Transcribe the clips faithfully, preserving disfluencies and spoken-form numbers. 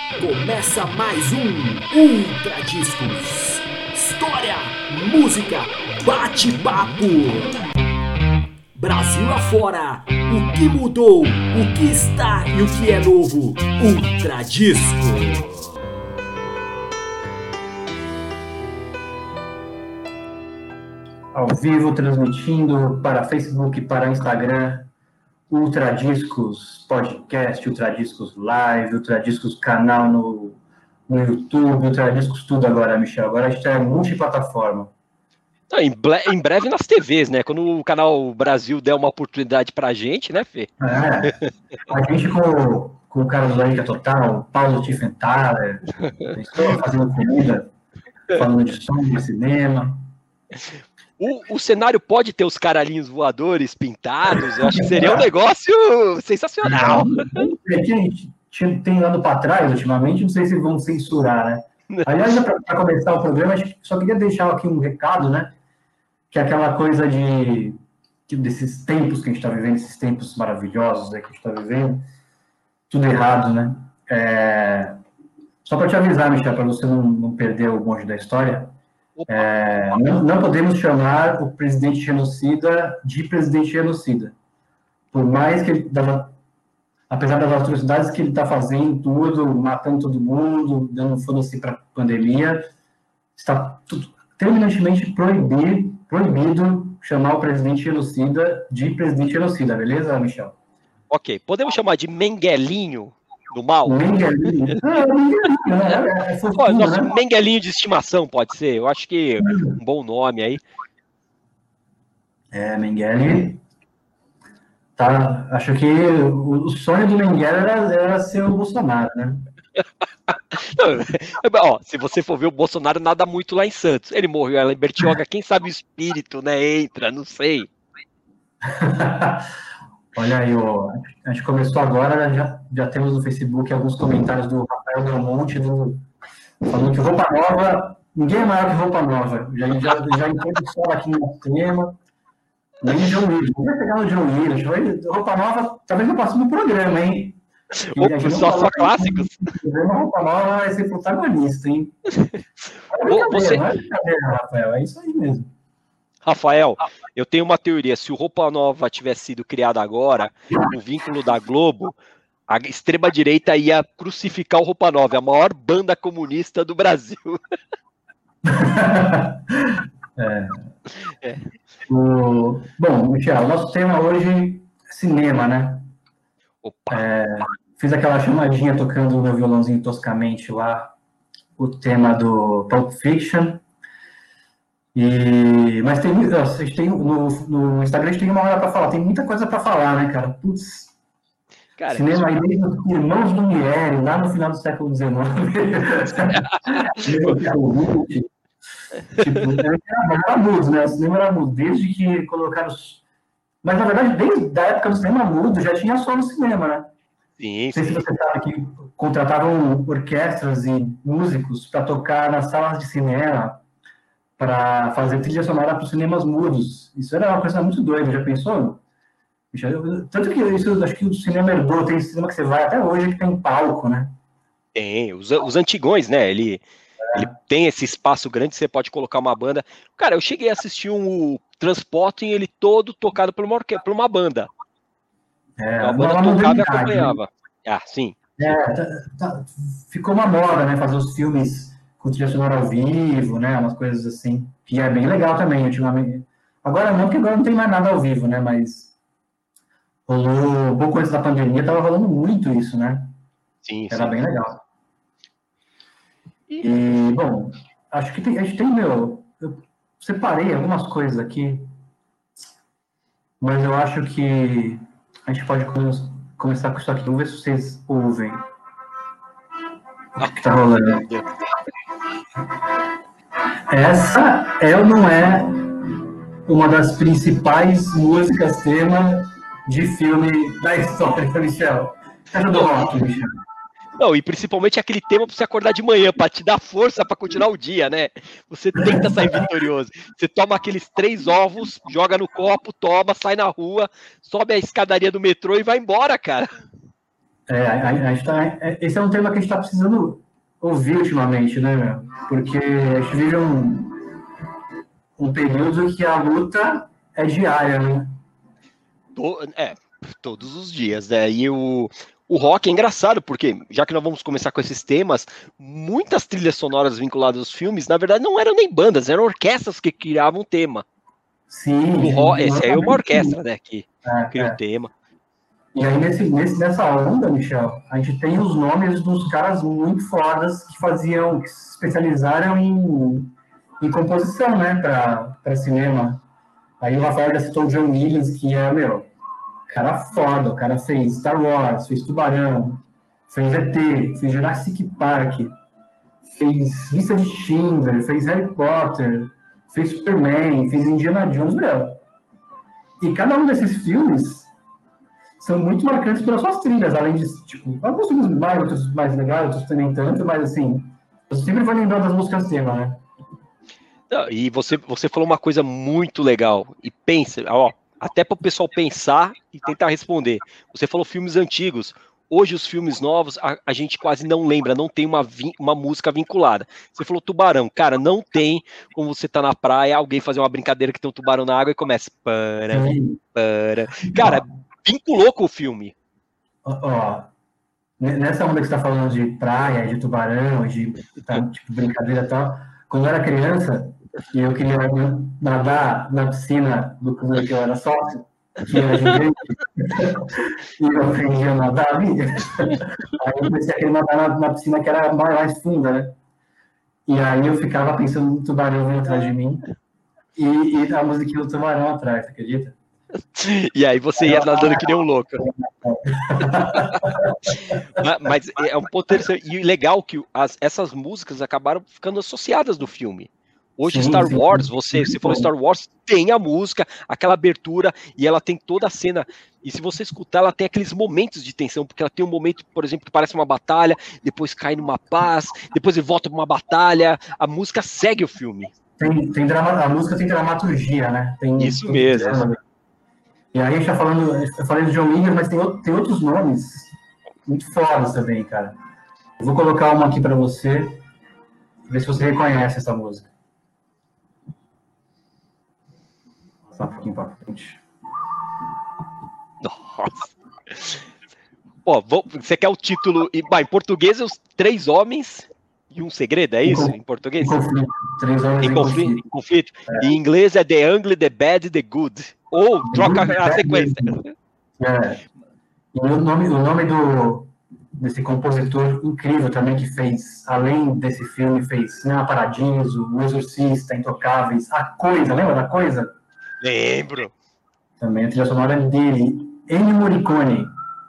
Começa mais um Ultra Discos. História, música, bate-papo. Brasil afora, o que mudou, o que está e o que é novo. Ultra Disco. Ao vivo, transmitindo para Facebook, para Instagram, Ultra Discos Podcast, Ultra Discos Live, Ultra Discos canal no, no YouTube, Ultra Discos tudo agora, Michel. Agora a gente é multiplataforma. Não, em, ble- em breve nas T Vs, né? Quando o canal Brasil der uma oportunidade pra gente, né, Fê? É, a gente com, com o cara do Larica Total, o Paulo Tiffenthaler, estou fazendo comida, falando de som, de cinema. O, o cenário pode ter os caralhinhos voadores pintados, eu acho que seria um negócio sensacional. Aqui a gente tem andado para trás ultimamente, não sei se vão censurar, né? Aliás, para começar o programa, a gente só queria deixar aqui um recado, né? Que é aquela coisa de que desses tempos que a gente está vivendo, esses tempos maravilhosos, né, que a gente está vivendo, tudo errado, né? É... Só para te avisar, Michel, para você não, não perder o bonde da história. É, não, não podemos chamar o presidente genocida de presidente genocida. Por mais que ele, apesar das atrocidades que ele está fazendo, tudo, matando todo mundo, dando foda-se para a pandemia, está tudo, terminantemente proibido, proibido chamar o presidente genocida de presidente genocida, beleza, Michel? Ok, podemos chamar de Menguelinho do mal? Menguelinho. Ah, Menguelinho, né? É Ó, nosso né? Menguelinho de estimação pode ser, eu acho que um bom nome aí. É, Mengele. Tá, acho que o, o sonho do Mengele era, era ser o Bolsonaro, né? Não, ó, se você for ver o Bolsonaro, nada muito lá em Santos. Ele morreu, ela em Bertioga, quem sabe o espírito, né? Entra, não sei. Olha aí, ó, a gente começou agora, já, já temos no Facebook alguns comentários do Rafael Del Monte, do, falando que roupa nova, ninguém é maior que roupa nova. Já, já, já entendo o sol aqui no tema. Nem o John Williams, não vai pegar o John Williams. Roupa nova, talvez não passe no programa, hein? Ou só, só clássicos. Roupa nova vai ser protagonista, hein? Ou você... Não é brincadeira, Rafael, é isso aí mesmo. Rafael, eu tenho uma teoria. Se o Roupa Nova tivesse sido criado agora, no vínculo da Globo, a extrema-direita ia crucificar o Roupa Nova, a maior banda comunista do Brasil. é. É. O... Bom, Michel, o nosso tema hoje é cinema, né? Opa. É, fiz aquela chamadinha tocando o meu violãozinho toscamente lá, o tema do Pulp Fiction. E... Mas tem, vocês têm no, no Instagram a gente tem uma hora para falar, tem muita coisa para falar, né, cara? Putz. Cara, cinema aí desde os Irmãos Lumière, lá no final do século dezenove. Tipo, era mudo, né? O cinema era mudo, desde que colocaram. Mas na verdade, desde a época do cinema mudo, já tinha som no cinema, né? Sim, Não sei sim. se você sabe que contratavam orquestras e músicos para tocar nas salas de cinema, para fazer trilha sonora para os cinemas mudos. Isso era uma coisa muito doida, já pensou? Tanto que isso, acho que o cinema herdou, tem cinema que você vai até hoje que tem palco, né? Tem, os, os antigões, né? Ele, é. ele tem esse espaço grande, você pode colocar uma banda. Cara, eu cheguei a assistir um Transporting, ele todo tocado por uma, orque... por uma banda. É, a banda uma tocava e acompanhava. Né? Ah, sim. É, tá, tá, ficou uma moda, né? Fazer os filmes com trilha sonora ao vivo, né? Umas coisas assim. Que é bem legal também, ultimamente. Agora não, porque agora não tem mais nada ao vivo, né? Mas rolou, um pouco antes da pandemia, tava rolando muito isso, né? Sim, Era sim. bem legal. E, bom, acho que tem, a gente tem, meu... Eu separei algumas coisas aqui, mas eu acho que a gente pode come- começar com isso aqui. Vamos ver se vocês ouvem o que tá rolando. Essa é ou não é uma das principais músicas tema de filme da história, Michel? Casa do rock, Michel. Não, e principalmente aquele tema para você acordar de manhã, para te dar força para continuar o dia, né? Você tenta sair vitorioso. Você toma aqueles três ovos, joga no copo, toma, sai na rua, sobe a escadaria do metrô e vai embora, cara. É, a, a gente tá, é, esse é um tema que a gente está precisando ouvir ultimamente, né, meu? Porque a gente vive um, um período que a luta é diária, né? É, todos os dias, né? E o, o rock é engraçado, porque, já que nós vamos começar com esses temas, muitas trilhas sonoras vinculadas aos filmes, na verdade, não eram nem bandas, eram orquestras que criavam o tema. Sim. O rock, esse aí é uma orquestra, né, que é, cria o é. tema. E aí, nesse, nesse, nessa onda, Michel, a gente tem os nomes dos caras muito fodas que faziam, que se especializaram em, em composição, né, para cinema. Aí o Rafael já citou o John Williams, que é, meu, cara foda, o cara fez Star Wars, fez Tubarão, fez E T, fez Jurassic Park, fez Lista de Schindler, fez Harry Potter, fez Superman, fez Indiana Jones, meu. E cada um desses filmes são muito marcantes pelas suas trilhas, além de, tipo, alguns filmes mais, outros mais legais, outros nem tanto, mas assim, você sempre vai lembrar das músicas tema, né? Não, e você, você falou uma coisa muito legal, e pensa, ó, até para o pessoal pensar e tentar responder. Você falou filmes antigos, hoje os filmes novos a, a gente quase não lembra, não tem uma, uma música vinculada. Você falou tubarão, cara, não tem como você tá na praia, alguém fazer uma brincadeira que tem um tubarão na água e começa, para, para, cara, vinculou com o filme. Ó, ó, nessa onda que você tá falando de praia, de tubarão, de tá, tipo, brincadeira e tal, quando eu era criança, e eu queria nadar na piscina do clube que eu era sócio, que era gigante, e eu aprendi a nadar ali, aí eu comecei a querer nadar na, na piscina que era mais funda, né? E aí eu ficava pensando no tubarão vindo atrás de mim, e, e a musiquinha do tubarão atrás, acredita? E aí você ia nadando que nem um louco. Mas é um ponto interessante. E legal que as, essas músicas acabaram ficando associadas no filme. Hoje, sim, Star sim, Wars, sim. Você, você falou Star Wars, tem a música, aquela abertura, e ela tem toda a cena. E se você escutar, ela tem aqueles momentos de tensão, porque ela tem um momento, por exemplo, que parece uma batalha, depois cai numa paz, depois ele volta para uma batalha. A música segue o filme. Tem, tem drama, a música tem dramaturgia, né? Tem, Isso tem mesmo. Drama. E aí a gente tá falando, eu falei do John Williams, mas tem, outro, tem outros nomes muito fodas também, cara. Eu vou colocar uma aqui para você, ver se você reconhece essa música. Vou passar um pouquinho para frente. Nossa. Ó, vou, você quer o título, bah, em português, Os Três Homens e um Segredo, é isso? Em, em português? Em conflito. Três Homens em, em conflito. conflito. Em conflito. É. Em inglês é The Ugly, The Bad, The Good. Ou troca a sequência. É. E o nome, o nome do, desse compositor incrível também que fez, além desse filme, fez Cinema Paradiso, O Exorcista, Intocáveis, A Coisa, lembra da Coisa? Lembro. Também a trilha sonora dele, Ennio Morricone,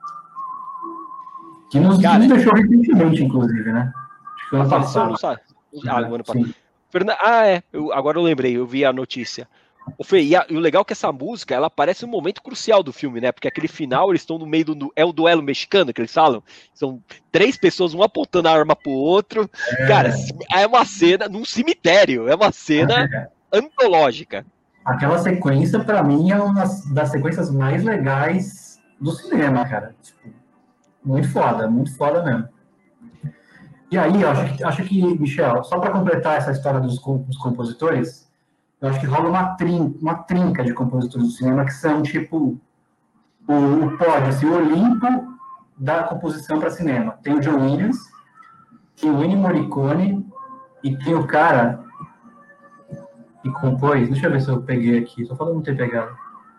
que nos, Cara, nos deixou recentemente, inclusive, né? Acho que ano passado. Ah, ano passado. Ah, é, eu, agora eu lembrei, eu vi a notícia. O Fê, e, a, e o legal é que essa música, ela aparece um momento crucial do filme, né? Porque aquele final, eles estão no meio do... É o duelo mexicano que eles falam? São três pessoas, um apontando a arma pro outro. É. Cara, é uma cena num cemitério. É uma cena é. antológica. Aquela sequência, pra mim, é uma das sequências mais legais do cinema, cara. Tipo, muito foda, muito foda mesmo. E aí, eu acho que, acho que Michel, só para completar essa história dos, dos compositores... Eu acho que rola uma, trin, uma trinca de compositores do cinema que são, tipo, o, o pódio, assim, o Olimpo da composição para cinema. Tem o John Williams, tem o Ennio Morricone e tem o cara que compôs... Deixa eu ver se eu peguei aqui. Só falando não ter pegado.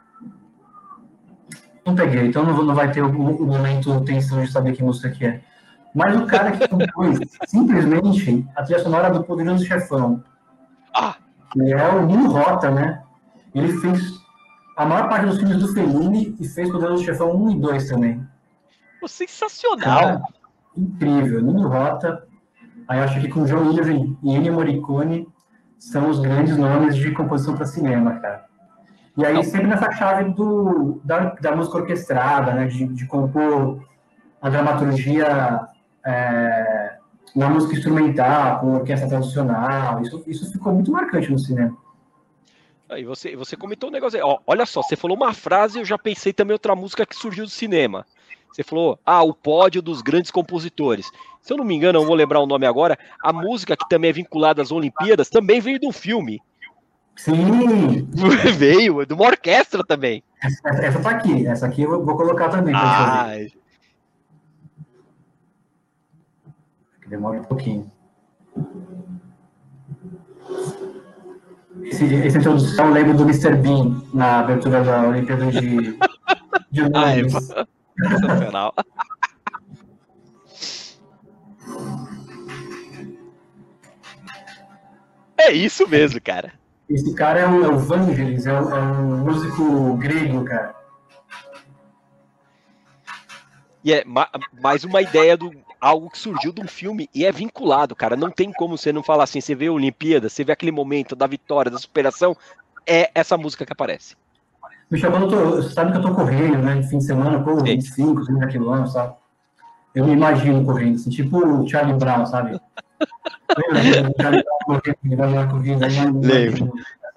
Não peguei, então não, não vai ter o, o momento tensão de saber que música que é. Mas o cara que compôs, simplesmente, a trilha sonora do Poderoso Chefão. Ah! Que é o Nino Rota, né? Ele fez a maior parte dos filmes do Fellini e fez Poderoso Chefão um e dois também. Sensacional! Cara, incrível, Nino Rota. Aí eu acho que com John Williams e Ennio Morricone são os grandes nomes de composição para cinema, cara. E aí sempre nessa chave do, da, da música orquestrada, né? De, de compor a dramaturgia... É, na música instrumental, com orquestra tradicional, isso, isso ficou muito marcante no cinema. Aí você, você comentou um negócio aí. Ó, olha só, você falou uma frase e eu já pensei também outra música que surgiu do cinema. Você falou, ah, o pódio dos grandes compositores. Se eu não me engano, eu não vou lembrar o nome agora, a música que também é vinculada às Olimpíadas também veio de um filme. Sim! Veio, de uma orquestra também. Essa, essa tá aqui, essa aqui eu vou colocar também. Ah, demora um pouquinho. Esse, esse introdução eu lembro do mister Bean na abertura da Olimpíada de, de Londres. Ah, é sensacional. É isso mesmo, cara. Esse cara é o, é o Vangelis, é, um, é um músico grego, cara. E é ma mais uma ideia do algo que surgiu de um filme e é vinculado, cara. Não tem como você não falar assim. Você vê a Olimpíada, você vê aquele momento da vitória, da superação, é essa música que aparece. Bicho, quando eu tô, você sabe que eu tô correndo, né? De fim de semana, eu corro vinte e cinco, trinta quilômetros, sabe? Eu me imagino correndo, assim, tipo o Charlie Brown, sabe? Lembra o Charlie Brown correndo, correndo, aí lembro.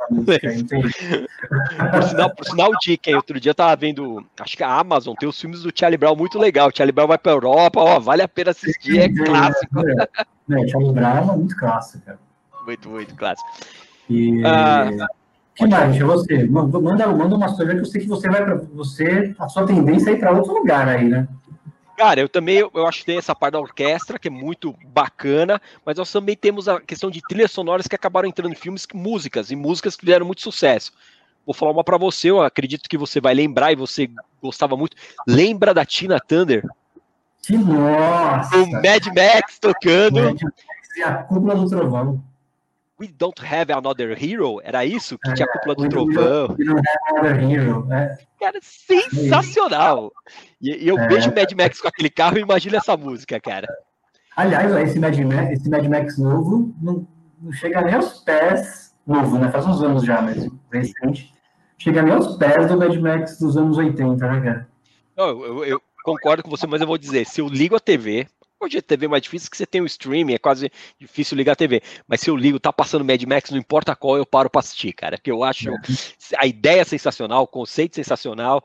Por sinal, por sinal, Dick, outro dia eu tava vendo, acho que a Amazon tem os filmes do Charlie Brown muito legal. O Charlie Brown vai pra Europa, ó, vale a pena assistir, é clássico. É, é, Charlie Brown é muito clássico, cara. Muito, muito clássico. E... Ah, que mais, gente? Você manda, manda uma história que eu sei que você vai para você, a sua tendência é ir para outro lugar aí, né? Cara, eu também, eu, eu acho que tem essa parte da orquestra, que é muito bacana, mas nós também temos a questão de trilhas sonoras que acabaram entrando em filmes, músicas, e músicas que fizeram muito sucesso. Vou falar uma pra você, eu acredito que você vai lembrar, e você gostava muito. Lembra da Tina Turner? Que nossa! O Mad Max tocando. Mad Max e a Cúpula do Trovão. We Don't Have Another Hero? Era isso? Que é, tinha a Cúpula do Trovão. We Don't Have Another Hero. É. Cara, sensacional! E, e eu é. vejo o Mad Max com aquele carro e imagino essa música, cara. Aliás, esse Mad Max, esse Mad Max novo não, não chega nem aos pés. Novo, né? Faz uns anos já, mas recente. Chega nem aos pés do Mad Max dos anos oitenta, né, cara? Não, eu, eu, eu concordo com você, mas eu vou dizer, se eu ligo a T V... Hoje a T V é mais difícil, que você tem o streaming, é quase difícil ligar a T V. Mas se eu ligo, tá passando Mad Max, não importa qual, eu paro pra assistir, cara. Que eu acho a ideia sensacional, o conceito sensacional.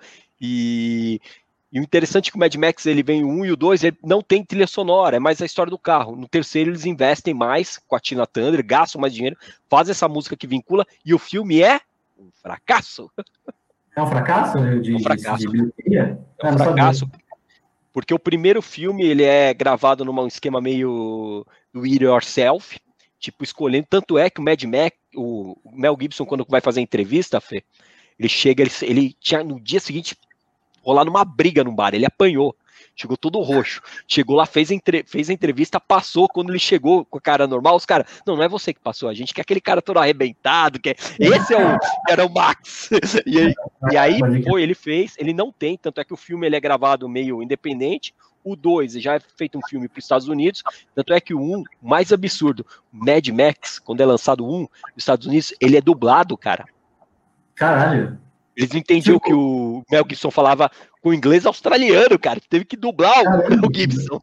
E, e o interessante é que o Mad Max, ele vem o um e o dois, ele não tem trilha sonora, é mais a história do carro. No terceiro, eles investem mais com a Tina Turner, gastam mais dinheiro, fazem essa música que vincula, e o filme é um fracasso. É um fracasso? De, é um fracasso. De, de, de é um fracasso. Porque o primeiro filme, ele é gravado num esquema meio do it yourself, tipo, escolhendo, tanto é que o Mad Max, o Mel Gibson, quando vai fazer a entrevista, Fê, ele chega, ele, ele tinha no dia seguinte rolar numa briga no bar, ele apanhou, chegou todo roxo, chegou lá, fez a, entre, fez a entrevista, passou, quando ele chegou com a cara normal, os caras, não, não é você que passou, a gente quer aquele cara todo arrebentado, que é, esse é o, era o Max, e aí, e aí foi, ele fez, ele não tem, tanto é que o filme ele é gravado meio independente, o dois já é feito um filme para os Estados Unidos, tanto é que o um, mais absurdo, Mad Max, quando é lançado o um, nos Estados Unidos, ele é dublado, cara. Caralho. Eles não entendiam que o Mel Gibson falava com inglês australiano, cara. Teve que dublar o ah, Mel Gibson.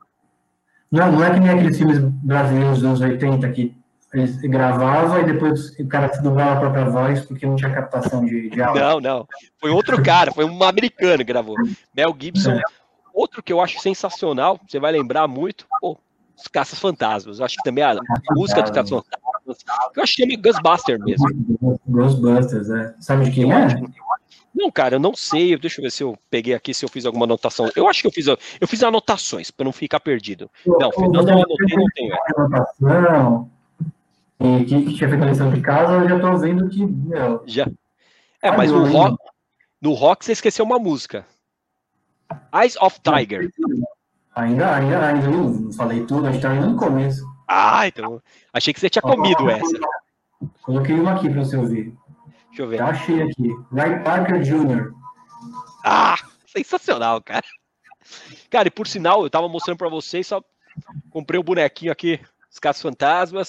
Não, não é que nem aqueles filmes brasileiros dos anos oitenta que eles gravavam e depois o cara dublava a própria voz porque não tinha captação de, de áudio. Não, não. Foi outro cara, foi um americano que gravou. Mel Gibson. É. Outro que eu acho sensacional, você vai lembrar muito, pô, os Caças Fantasmas. Eu acho que também a, a música dos Caças Fantasmas. Eu acho que é Ghostbusters mesmo. Ghostbusters, é. Sabe de quem é? Não, cara, eu não sei. Deixa eu ver se eu peguei aqui, se eu fiz alguma anotação. Eu acho que eu fiz, eu fiz anotações para não ficar perdido. Não, Fernando, eu anotei, não tenho. Anotação. E que, que tinha feito a lição de casa, eu já tô vendo que. Meu, já. É, mas no rock, no rock você esqueceu uma música. Eyes of Tiger. Ainda, ainda, ainda não falei tudo, a gente tá ainda no começo. Ah, então. Achei que você tinha comido essa. Coloquei uma aqui pra você ouvir. Deixa eu ver. Já achei aqui. Ray Parker Júnior Ah, sensacional, cara. Cara, e por sinal, eu tava mostrando pra vocês, só comprei o um bonequinho aqui, os Caças Fantasmas.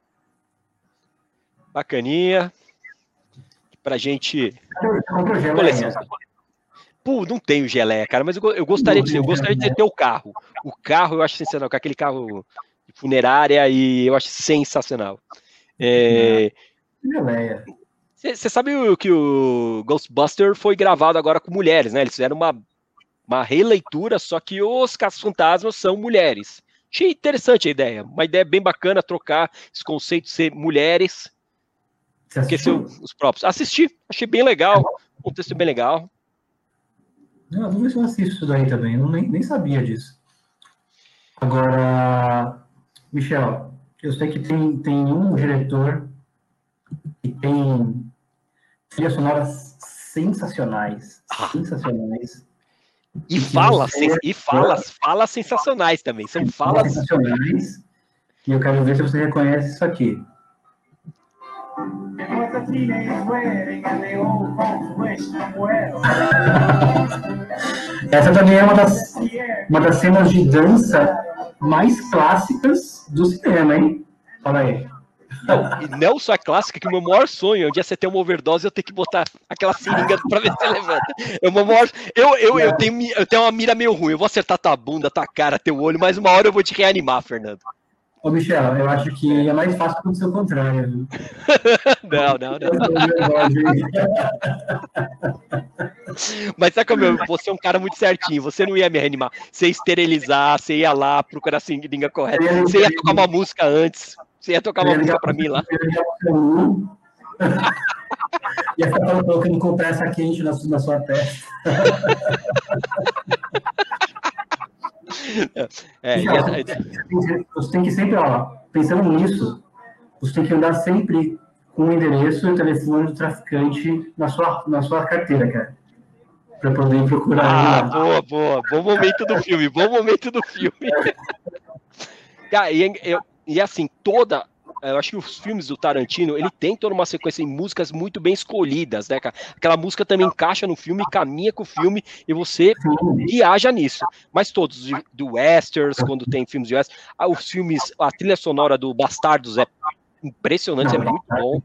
Bacaninha. Pra gente. Coleção. Pô, não tenho geleia, cara, mas eu, eu gostaria de ter, eu gostaria de ter o carro. O carro eu acho sensacional, com aquele carro de funerária, e eu acho sensacional. É... Geleia. Você sabe que o Ghostbuster foi gravado agora com mulheres, né? Eles fizeram uma, uma releitura, só que os caça-fantasmas são mulheres. Achei interessante a ideia. Uma ideia bem bacana, trocar esse conceito de ser mulheres, que ser os próprios. Assisti, achei bem legal. Um texto bem legal. Não, vou ver se eu assisto isso daí também. Eu nem, nem sabia disso. Agora, Michel, eu sei que tem, tem um diretor que tem trilhas sonoras sensacionais. Ah. Sensacionais. E fala, você... e fala, fala sensacionais também. São falas sensacionais. E eu quero ver se você reconhece isso aqui. Essa também é uma das, uma das cenas de dança mais clássicas do cinema, hein? Fala aí. Não, e não só é clássica, que o meu maior sonho, um dia você ter uma overdose, eu tenho que botar aquela seringa pra ver se você levanta. É o meu maior... eu, eu, eu, tenho, eu tenho uma mira meio ruim, eu vou acertar tua bunda, tua cara, teu olho, mas uma hora eu vou te reanimar, Fernando. Ô, Michel, eu acho que é mais fácil acontecer o contrário, viu? Não, não, não. Mas sabe como eu, você é um cara muito certinho, você não ia me reanimar, você ia esterilizar, você ia lá procurar a seringa correta, você ia tocar uma música antes, você ia tocar uma música pra mim lá. Ia ficar colocando compressa quente na, na sua testa. É, já, é, é, você tem que sempre, ó, pensando nisso, você tem que andar sempre com o endereço e o telefone do traficante na sua, na sua carteira, cara. Pra poder procurar. Ah, ele, boa, boa. Bom momento do filme, bom momento do filme. Cara, e, e, e assim, toda... Eu acho que os filmes do Tarantino, ele tem toda uma sequência de músicas muito bem escolhidas, né, cara? Aquela música também encaixa no filme, caminha com o filme e você viaja nisso. Mas todos, do Westerns, quando tem filmes de Westerns, os filmes, a trilha sonora do Bastardos é impressionante, é muito bom.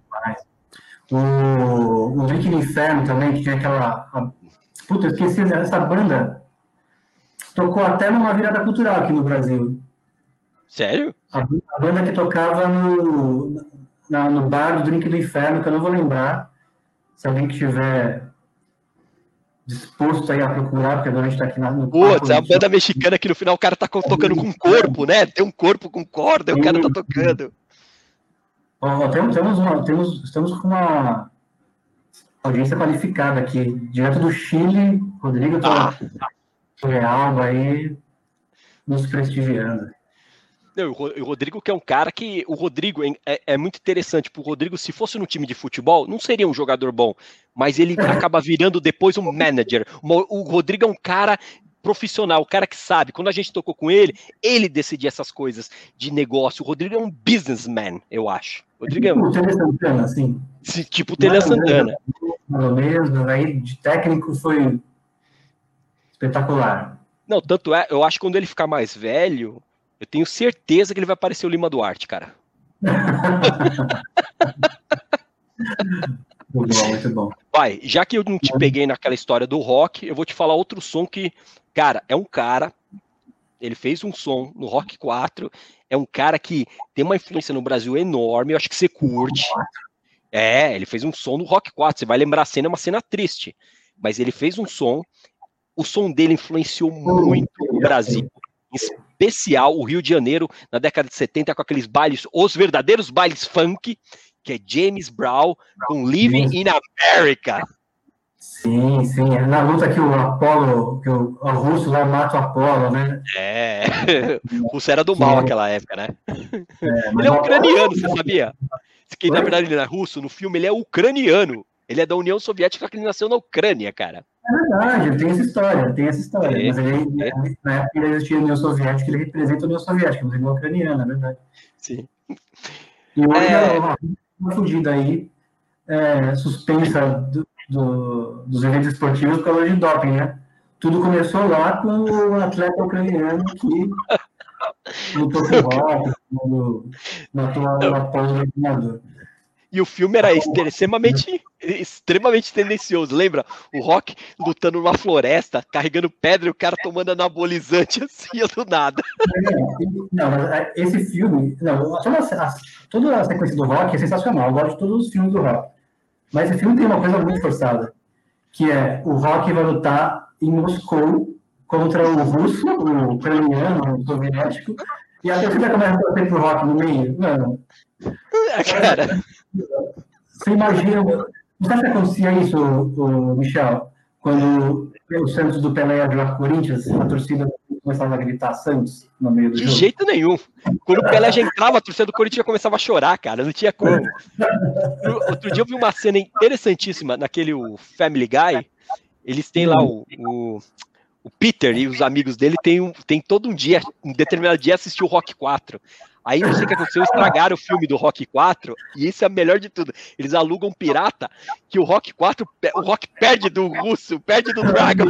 O, o Link no Inferno também, que tinha aquela... A, puta, eu esqueci, essa banda tocou até numa virada cultural aqui no Brasil. Sério? A, a banda que tocava no, na, no bar do Drink do Inferno, que eu não vou lembrar. Se alguém que estiver disposto aí a procurar, porque agora a gente tá aqui na, no... Putz, é a banda mexicana que no final o cara tá tocando com corpo, né? Tem um corpo com corda e o cara tá tocando. Ó, temos, temos uma, temos, estamos com uma audiência qualificada aqui, direto do Chile. Rodrigo tá real aí nos prestigiando. Não, o Rodrigo que é um cara que... O Rodrigo é, é muito interessante. O Rodrigo, se fosse no time de futebol, não seria um jogador bom, mas ele acaba virando depois um manager. O Rodrigo é um cara profissional, um cara que sabe. Quando a gente tocou com ele, ele decidia essas coisas de negócio. O Rodrigo é um businessman, eu acho. O Rodrigo é um... Tipo o Tele Santana, assim. Tipo o Tele Santana. Pelo menos, aí de técnico foi espetacular. Não, tanto é, eu acho que quando ele ficar mais velho... Eu tenho certeza que ele vai parecer o Lima Duarte, cara. Muito bom, muito bom. Vai, já que eu não te peguei naquela história do rock, eu vou te falar outro som que, cara, é um cara, ele fez um som no Rock quatro, é um cara que tem uma influência no Brasil enorme, eu acho que você curte. É, ele fez um som no Rock quatro, você vai lembrar a cena, é uma cena triste, mas ele fez um som, o som dele influenciou muito o Brasil. Em especial o Rio de Janeiro, na década de setenta, com aqueles bailes, os verdadeiros bailes funk, que é James Brown com Living in America. Sim, sim. É na luta que o Apollo, que o, o russo lá mata o Apollo, né? É, o russo era do mal naquela época, né? É, ele é ucraniano, você sabia? Que na verdade ele não é russo, no filme ele é ucraniano. Ele é da União Soviética, que ele nasceu na Ucrânia, cara. É verdade, tem essa história, tem essa história. É, mas ele, é. na época ele existia a União Soviética, ele representa a União Soviética, mas ele é ucraniano, é verdade. Sim. E hoje é uma, uma fugida aí, é, suspensa do, do, dos eventos esportivos por causa de doping, né? Tudo começou lá com o atleta ucraniano que lutou com o rock, matou a pose do treinador. E o filme era extremamente, extremamente tendencioso. Lembra? O Rock lutando numa floresta, carregando pedra e o cara tomando anabolizante assim, do nada. Não, mas esse filme... Não, toda, a, toda a sequência do Rock é sensacional. Eu gosto de todos os filmes do Rock. Mas esse filme tem uma coisa muito forçada, que é o Rock vai lutar em Moscou contra o russo, o ucraniano, o soviético, e a torcida começa a torcer pro Rock no meio. Mano, cara. Você imagina... Você acha que acontecia isso, o Michel? Quando o Santos do Pelé ia jogar com o Corinthians, a torcida começava a gritar Santos no meio do De jogo? De jeito nenhum. Quando o Pelé já entrava, a torcida do Corinthians já começava a chorar, cara. Não tinha como. Outro dia eu vi uma cena interessantíssima naquele o Family Guy. Eles têm lá o, o, o Peter e os amigos dele tem, um, tem todo um dia, um determinado dia, assistir o Rock quatro. Aí não sei o que aconteceu, estragaram o filme do Rock quatro, e isso é o melhor de tudo. Eles alugam um pirata que o Rock quatro, o Rock perde do russo, perde do Dragon.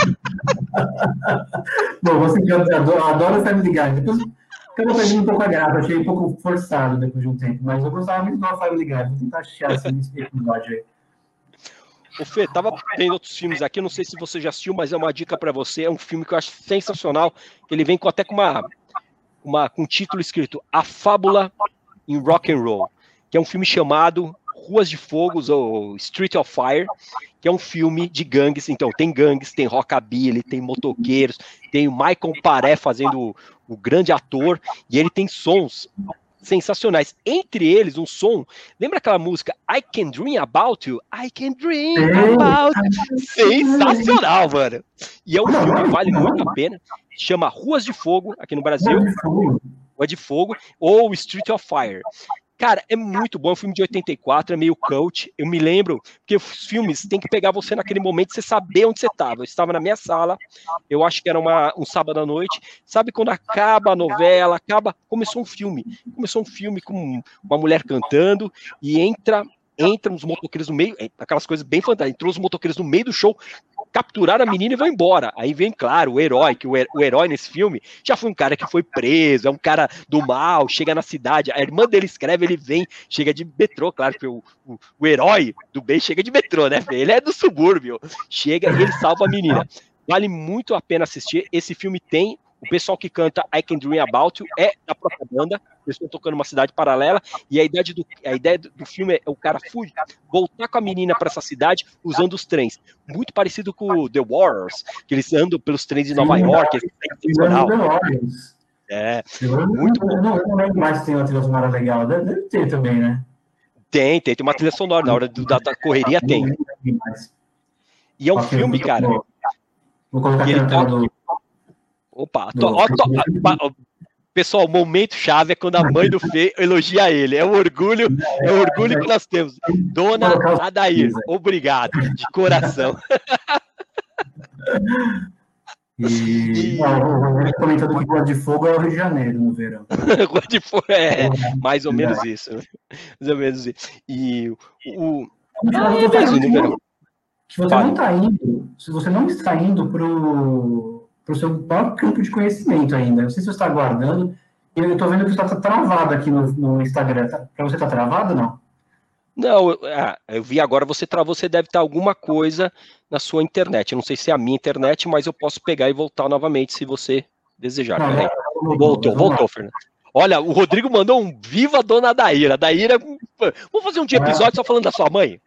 Bom, você que adora, adora o Family Guy. Depois eu perdi um pouco a graça, achei um pouco forçado depois de um tempo, mas eu gostava muito do Family Guy. Vou tentar achar esse episódio aí. O Fê, tava vendo outros filmes aqui, eu não sei se você já assistiu, mas é uma dica para você, é um filme que eu acho sensacional, ele vem com, até com uma... Uma, com um título escrito A Fábula em Rock and Roll, que é um filme chamado Ruas de Fogo, ou Street of Fire, que é um filme de gangues. Então, tem gangues, tem rockabilly, tem motoqueiros, tem o Michael Paré fazendo o, o grande ator, e ele tem sons sensacionais. Entre eles, um som, lembra aquela música I Can Dream About You? I Can Dream About You. Sensacional, mano. E é um filme que vale muito a pena. Chama Ruas de Fogo, aqui no Brasil. Rua de Fogo, ou Street of Fire. Cara, é muito bom, é um filme de oitenta e quatro, é meio cult. Eu me lembro, porque os filmes tem que pegar você naquele momento, você saber onde você estava. Eu estava na minha sala, eu acho que era uma, um sábado à noite. Sabe quando acaba a novela, acaba, começou um filme. Começou um filme com uma mulher cantando e entra... Entram os motoqueiros no meio, aquelas coisas bem fantásticas, entrou os motoqueiros no meio do show, capturaram a menina e vão embora. Aí vem, claro, o herói, que o, o herói nesse filme já foi um cara que foi preso, é um cara do mal, chega na cidade, a irmã dele escreve, ele vem, chega de metrô, claro que o, o, o herói do bem chega de metrô, né? Ele é do subúrbio, chega e ele salva a menina. Vale muito a pena assistir, esse filme tem, o pessoal que canta I Can Dream About You é da própria banda, eles estão tocando uma cidade paralela, e a ideia do, a ideia do filme é o cara fugir, voltar com a menina para essa cidade usando os trens. Muito parecido com The Warriors, que eles andam pelos trens de Nova York. É sensacional. É, muito bom. Eu não, eu não lembro mais se tem uma trilha sonora legal. Deve, deve ter também, né? Tem, tem, tem uma trilha sonora. Na hora do, da, da correria tem. E é um okay, filme, cara. Vou, vou colocar aqui na tela do... Opa, to, ó, to, ó, pessoal, o momento chave é quando a mãe do Fê elogia ele. É o orgulho, é o orgulho que nós temos. Dona Adair, obrigado, de coração. E, e... comentando que Rua de Fogo é o Rio de Janeiro no verão. Rua de Fogo é mais ou menos isso. Mais ou menos isso. E o. Ah, é mesmo, no verão. Se você não está indo, se você não está indo pro para o seu próprio campo de conhecimento ainda. Não sei se você está aguardando. Eu estou vendo que você está travado aqui no, no Instagram. Tá, para você está travado ou não? Não, eu, ah, eu vi agora, você travou, você deve estar alguma coisa na sua internet. Eu não sei se é a minha internet, mas eu posso pegar e voltar novamente se você desejar. Não, não, não, voltou, não, voltou, Fernando. Olha, o Rodrigo mandou um viva Dona Daíra. Daíra, vamos fazer um dia episódio só falando da sua mãe?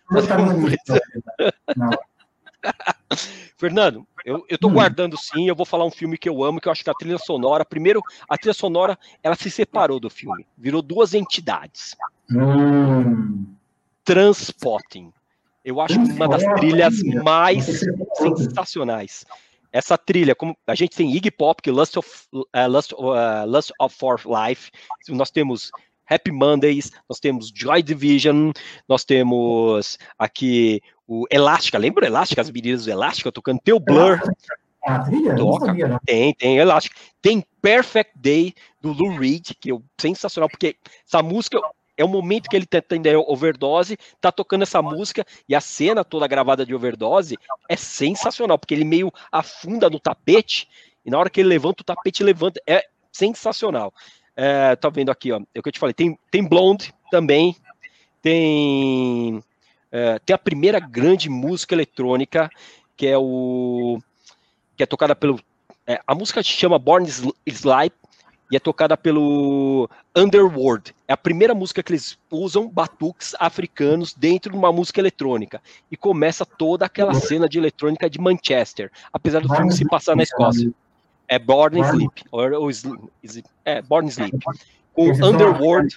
Não. Fernando, eu, eu tô hum. guardando sim, eu vou falar um filme que eu amo, que eu acho que a trilha sonora, primeiro, a trilha sonora, ela se separou do filme, virou duas entidades. Hum. Transpotting. Eu acho uma das trilhas mais sensacionais. Essa trilha, como a gente tem Iggy Pop, que Lust of, uh, Lust, uh, Lust of For Life, nós temos Happy Mondays, nós temos Joy Division, nós temos aqui o Elástica, lembra o Elástica? As meninas do Elástica tocando Teu Blur. Ah, trilha? Toca. Sabia, não. Tem, tem Elástica. Tem Perfect Day, do Lou Reed, que é sensacional, porque essa música é o momento que ele tá tendo overdose, tá tocando essa música, e a cena toda gravada de overdose é sensacional, porque ele meio afunda no tapete, e na hora que ele levanta, o tapete levanta. É sensacional. É, tá vendo aqui, ó, é o que eu te falei, tem, tem Blonde também, tem, é, tem a primeira grande música eletrônica, que é o, que é tocada pelo, é, a música se chama Born Sly, e é tocada pelo Underworld. É a primeira música que eles usam batuques africanos dentro de uma música eletrônica. E começa toda aquela cena de eletrônica de Manchester, apesar do filme se passar na Escócia. É Born Sleep. Ou, ou, é, Born Sleep. Com Underworld.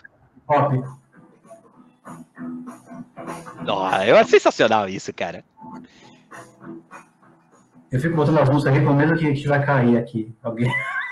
Oh, é sensacional isso, cara. Eu fico botando as músicas aqui com medo que a gente vai cair aqui. Alguém.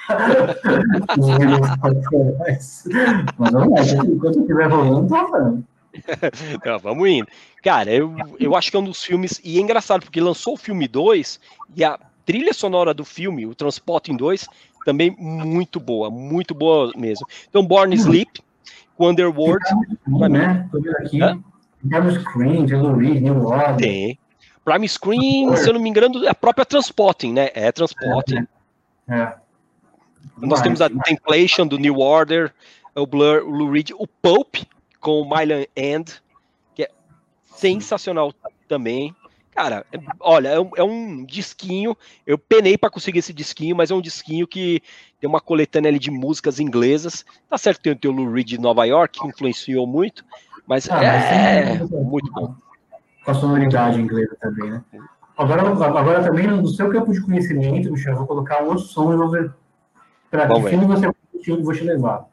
Mas vamos lá, enquanto estiver rolando, tá falando. Não, vamos indo. Cara, eu, eu acho que é um dos filmes. E é engraçado, porque lançou o filme dois e a trilha sonora do filme, o Transporting dois, também muito boa, muito boa mesmo. Então, Born Sleep, com Underworld. Tem, né? Tô vendo aqui. Tem Screen, tem Lou Reed, New Order. Tem. Prime Screen, se eu não me engano, é a própria Transporting, né? É Transporting. É. é. Nós temos a Templation do New Order, o Blur, o Lou Reed, o Pope com o Mylan End, que é sensacional também. Cara, é, olha, é um, é um disquinho, eu penei para conseguir esse disquinho, mas é um disquinho que tem uma coletânea ali de músicas inglesas. Tá certo que tem, tem o Lou Reed de Nova York, que influenciou muito, mas ah, é mas muito bom. Com a sonoridade inglesa também, né? Agora, agora também, no seu campo de conhecimento, Michel, eu vou colocar um outro som e vou ver para que fim você eu vou te levar.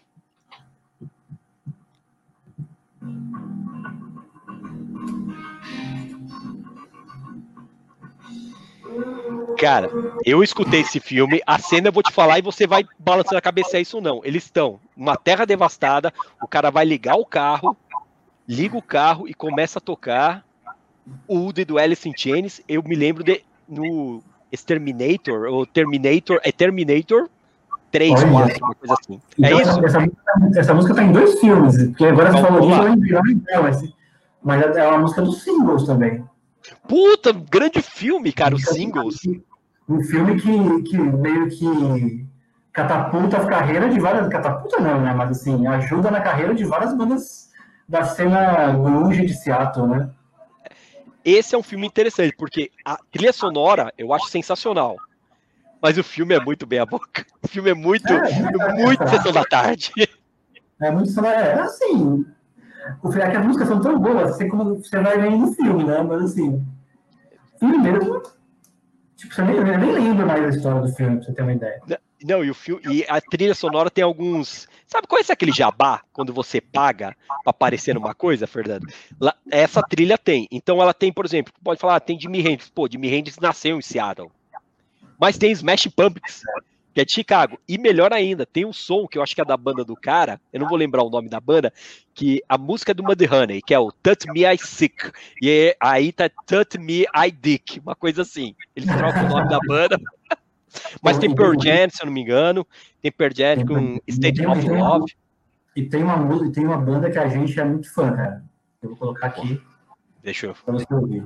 Cara, eu escutei esse filme, a cena eu vou te falar e você vai balançando a cabeça, é isso ou não. Eles estão numa terra devastada, o cara vai ligar o carro, liga o carro e começa a tocar o Woody do Alice in Chains. Eu me lembro de no Exterminator, ou Terminator, é Terminator três, quatro, uma coisa assim. É então, isso? Essa, essa música tá em dois filmes, porque agora você falou disso, eu lembrei, mas, mas é uma música dos Singles também. Puta, grande filme, cara, os Singles. Um filme que, que meio que catapulta a carreira de várias... Catapulta não, né? Mas assim, ajuda na carreira de várias bandas da cena grunge de Seattle, né? Esse é um filme interessante, porque a trilha sonora eu acho sensacional. Mas o filme é muito bem a boca. O filme é muito, é, é, muito é, sessão da tarde. É muito... É, assim... É que as músicas são tão boas, assim como você vai vendo no filme, né? Mas assim... Filme mesmo... Tipo, você nem, eu nem lembro mais da história do filme, pra você ter uma ideia. Não, e, o filme, e a trilha sonora tem alguns... Sabe qual é aquele jabá, quando você paga pra aparecer numa coisa, Fernando? Lá, essa trilha tem. Então ela tem, por exemplo, pode falar, tem Jimi Hendrix. Pô, Jimi Hendrix nasceu em Seattle. Mas tem Smash Pumpkins, que é de Chicago. E melhor ainda, tem um som que eu acho que é da banda do cara, eu não vou lembrar o nome da banda, que a música é do Mudhoney, que é o Touch Me I Sick. E é, aí tá Touch Me I Dick, uma coisa assim. Eles trocam o nome da banda. Mas tem Pearl Jam, se eu não me engano. Tem Pearl Jam com State of Love. E tem uma música, tem uma banda que a gente é muito fã, cara. Eu vou colocar aqui. Deixa eu... Pra você ouvir.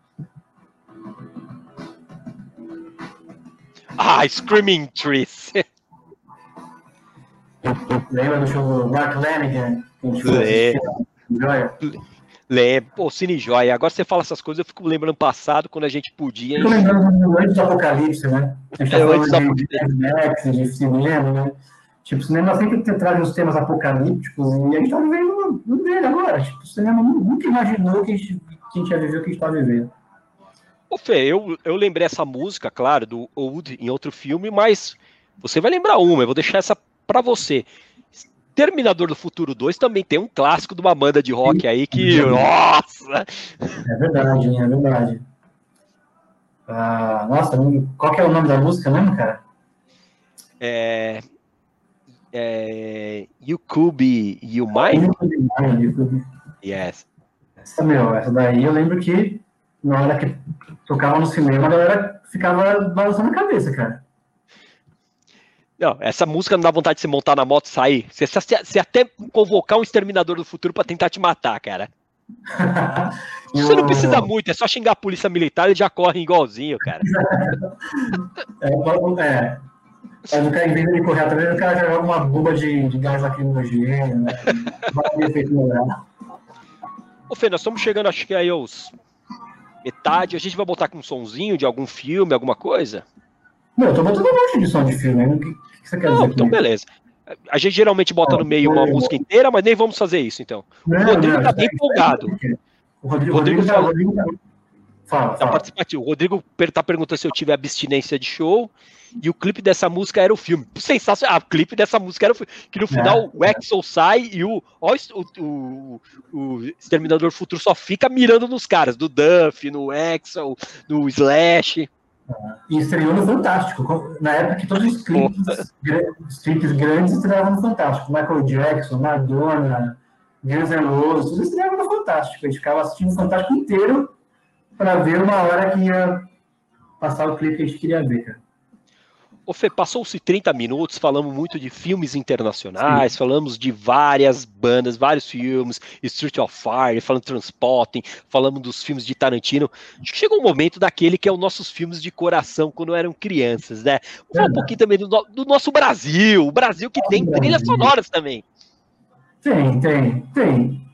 Ah, Screaming Trees. Lembra do show do Mark Lanigan? Joia? Lembro. Pô, Cine Joia. Agora você fala essas coisas, eu fico lembrando passado, quando a gente podia... Eu fico lembrando do Antes do Apocalipse, né? A gente tá é, falando de, de Max, de cinema, né? Tipo, o cinema sempre traz uns temas apocalípticos e a gente tá vivendo um dele agora. Tipo, o cinema nunca imaginou que a gente, que a gente ia viver o que a gente tá vivendo. Ô Fê, eu, eu lembrei essa música, claro, do Old em outro filme, mas você vai lembrar uma, eu vou deixar essa pra você. Terminador do Futuro dois também tem um clássico de uma banda de rock aí que, nossa! É verdade, é verdade. Ah, nossa, qual que é o nome da música mesmo, cara? É... é You Could Be You Mine? You Could Be Mine, You Could Be... Yes. Essa, meu, essa daí eu lembro que na hora que tocava no cinema, a galera ficava balançando a cabeça, cara. Não, essa música não dá vontade de você montar na moto e sair. Você, você, você até convocar um exterminador do futuro pra tentar te matar, cara. Você não precisa muito, é só xingar a polícia militar e já corre igualzinho, cara. é, é. Mas o cara, em vez de correr atrás, o cara já joga uma bomba de, de gás lacrimogêneo, né? Vai efeito melhor. Ô Fê, nós estamos chegando, acho que aí aos metade. A gente vai botar com um sonzinho de algum filme, alguma coisa? Não, eu tô botando um monte de som de filme. O que, que você quer Não, dizer então com isso? beleza. A gente geralmente bota no meio uma música inteira, mas nem vamos fazer isso, então. O Não, Rodrigo não, tá isso bem aí- empolgado. O Rodrigo, O Rodrigo Rodrigo, tá, fala- o Rodrigo tá- Fala, Tá fala. participativo. O Rodrigo tá perguntando se eu tive abstinência de show. E o clipe dessa música era o filme. Sensacional. Ah, o clipe dessa música era o filme. Que no final É, o Axel sai e o, ó, o, o, o Exterminador Futuro só fica mirando nos caras. Do Duff, no Axel, no Slash. E estreou no Fantástico. com- Na época que todos os clipes, gra- os clipes grandes estreavam no Fantástico. Michael Jackson, Madonna, Guns N' Roses, tudo estreava no Fantástico. A gente ficava assistindo o Fantástico inteiro para ver uma hora que ia passar o clipe que a gente queria ver, cara. Ô Fê, passou-se trinta minutos, falamos muito de filmes internacionais, Sim. falamos de várias bandas, vários filmes, Street of Fire, falando de Transporting, falamos dos filmes de Tarantino. Acho que chegou um momento daquele que é os nossos filmes de coração quando eram crianças, né? Vamos falar um pouquinho também do, do nosso Brasil, o Brasil que tem trilhas sonoras também. Tem, tem, tem.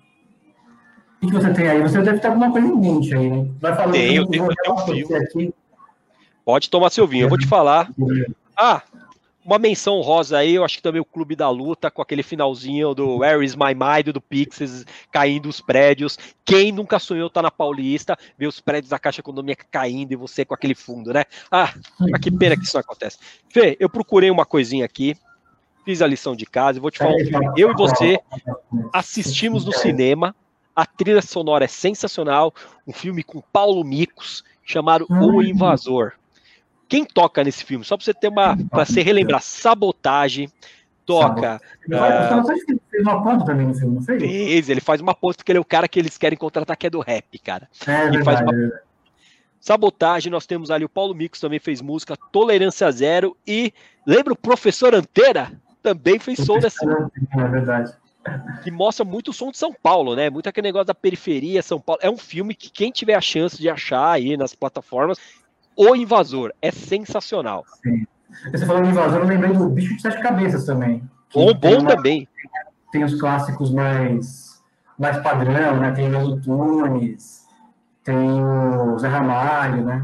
O que você tem aí? Você deve estar com uma coisa em mente aí, né? Vai falando tem, eu que tenho, eu eu vou tenho um filme. aqui. Pode tomar seu vinho, eu vou te falar. Ah, uma menção rosa aí, eu acho que também o Clube da Luta, com aquele finalzinho do Where is My Mind, do Pixies, caindo os prédios. Quem nunca sonhou estar na Paulista, ver os prédios da Caixa Econômica caindo e você com aquele fundo, né? Ah, mas que pena que isso não acontece. Fê, eu procurei uma coisinha aqui, fiz a lição de casa, e vou te falar um filme. Eu e você assistimos no cinema, a trilha sonora é sensacional, um filme com Paulo Micos, chamado O Invasor. Quem toca nesse filme? Só para você ter uma, para você relembrar, Sabotagem, toca. O uh, fez uma ponta também no filme, não fez? Fez, ele faz uma ponta porque ele é o cara que eles querem contratar, que é do rap, cara. É, ele verdade, faz uma... é Sabotagem, nós temos ali o Paulo Micos, também fez música, Tolerância Zero, e lembra o Professor Antera? Também fez som desse filme. É verdade. Que mostra muito o som de São Paulo, né? Muito aquele negócio da periferia, São Paulo. É um filme que quem tiver a chance de achar aí nas plataformas, O Invasor, é sensacional. Sim. Você falou do Invasor, eu lembrei do Bicho de Sete Cabeças também. Bom, bom uma... também. Tem os clássicos mais, mais padrão, né? Tem o Tunes, tem o Zé Ramalho, né?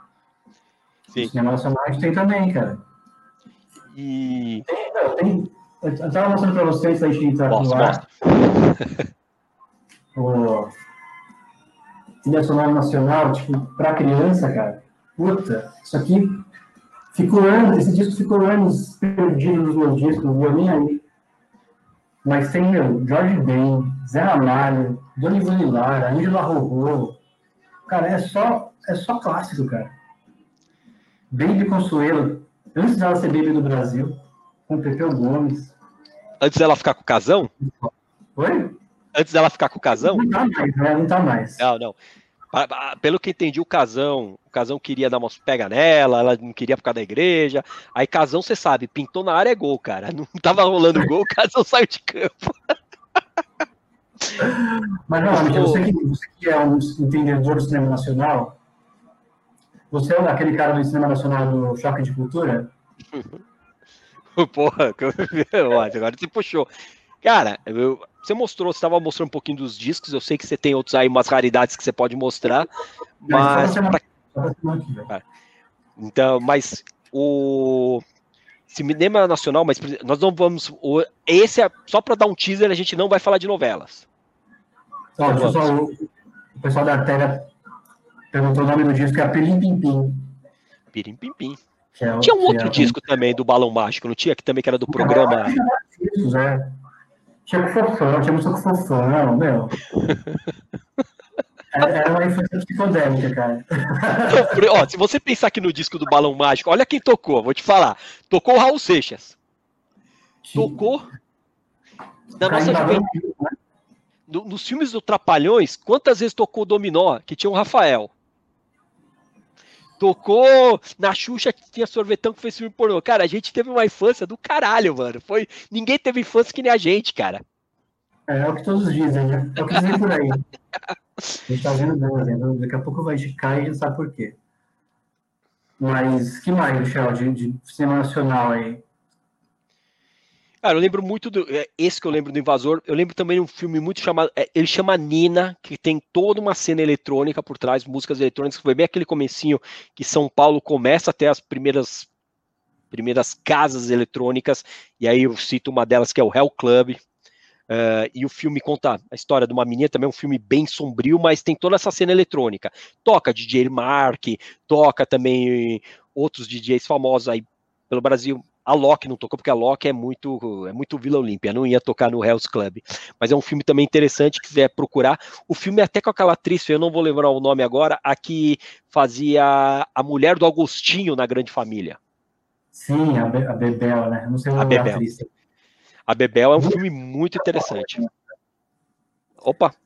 Sim. O cinema nacional a gente tem também, cara. E... Tem, não, tem... Eu estava mostrando para vocês, a gente entrar no ar. O trilha sonora nacional, tipo, para criança, cara. Puta, isso aqui ficou anos, esse disco ficou anos perdido nos meus discos, não vou nem aí. Mas tem, meu, Jorge Ben, Zé Ramalho, Dona Ivone Lara, Ângela Rorô. Cara, é só, é só clássico, cara. Baby Consuelo, antes dela ser Baby do Brasil, com Pepeu Gomes. Antes dela ficar com o Casão? Oi? Antes dela ficar com o Casão? Não tá mais, né? Não tá mais. Não, não. Pelo que entendi, o Casão, o Casão queria dar umas pega nela, ela não queria por causa da igreja. Aí Casão, você sabe, pintou na área é gol, cara. Não tava rolando gol, o Casão saiu de campo. Mas não, amiga, você que, você que é um entendedor do cinema nacional, você é aquele cara do cinema nacional do Choque de Cultura? Porra, agora você puxou. Cara, eu, você mostrou, você estava mostrando um pouquinho dos discos, eu sei que você tem outros aí, umas raridades que você pode mostrar, mas... Pra... Então, mas o cinema nacional, mas nós não vamos... Esse é, só para dar um teaser, a gente não vai falar de novelas. Ó, deixa só, o, o pessoal da Terra perguntou o nome do disco, é Pirim Pim Pim. Pirim Pim Pim. É o, tinha um outro é disco um... também, do Balão Mágico, não tinha? Que também que era do programa... Isso, é. Tinha com Fofão, tinha música com Fofão, meu. Era uma infância psicodélica, cara. Então, ó, se você pensar aqui no disco do Balão Mágico, olha quem tocou, vou te falar. Tocou o Raul Seixas. Tocou na nossa juventude. No, nos filmes do Trapalhões, quantas vezes tocou o Dominó, que tinha o Rafael? Tocou na Xuxa, que tinha Sorvetão, que fez filme pornô. Cara, a gente teve uma infância do caralho, mano. Foi... Ninguém teve infância que nem a gente, cara. É, é o que todos dizem, né? É o que dizem por aí. A gente tá vendo Deus, né? Daqui a pouco vai esticar e já sabe por quê. Mas, que mais, Michel, de, de cinema nacional aí? Cara, eu lembro muito do... Esse que eu lembro do Invasor, eu lembro também de um filme muito chamado... Ele chama Nina, que tem toda uma cena eletrônica por trás, músicas eletrônicas, que foi bem aquele comecinho que São Paulo começa a ter as primeiras primeiras casas eletrônicas, e aí eu cito uma delas que é o Hell Club, uh, e o filme conta a história de uma menina, também é um filme bem sombrio, mas tem toda essa cena eletrônica. Toca D J Mark, toca também outros D Js famosos aí pelo Brasil. A Loki não tocou, porque a Loki é muito, é muito Vila Olímpia, não ia tocar no Hell's Club. Mas é um filme também interessante, quiser procurar. O filme é até com aquela atriz, eu não vou lembrar o nome agora, a que fazia a mulher do Agostinho na Grande Família. Sim, a, Be a Bebel, né? Não sei o a nome da Bebel. atriz. A Bebel é um filme muito interessante. Opa!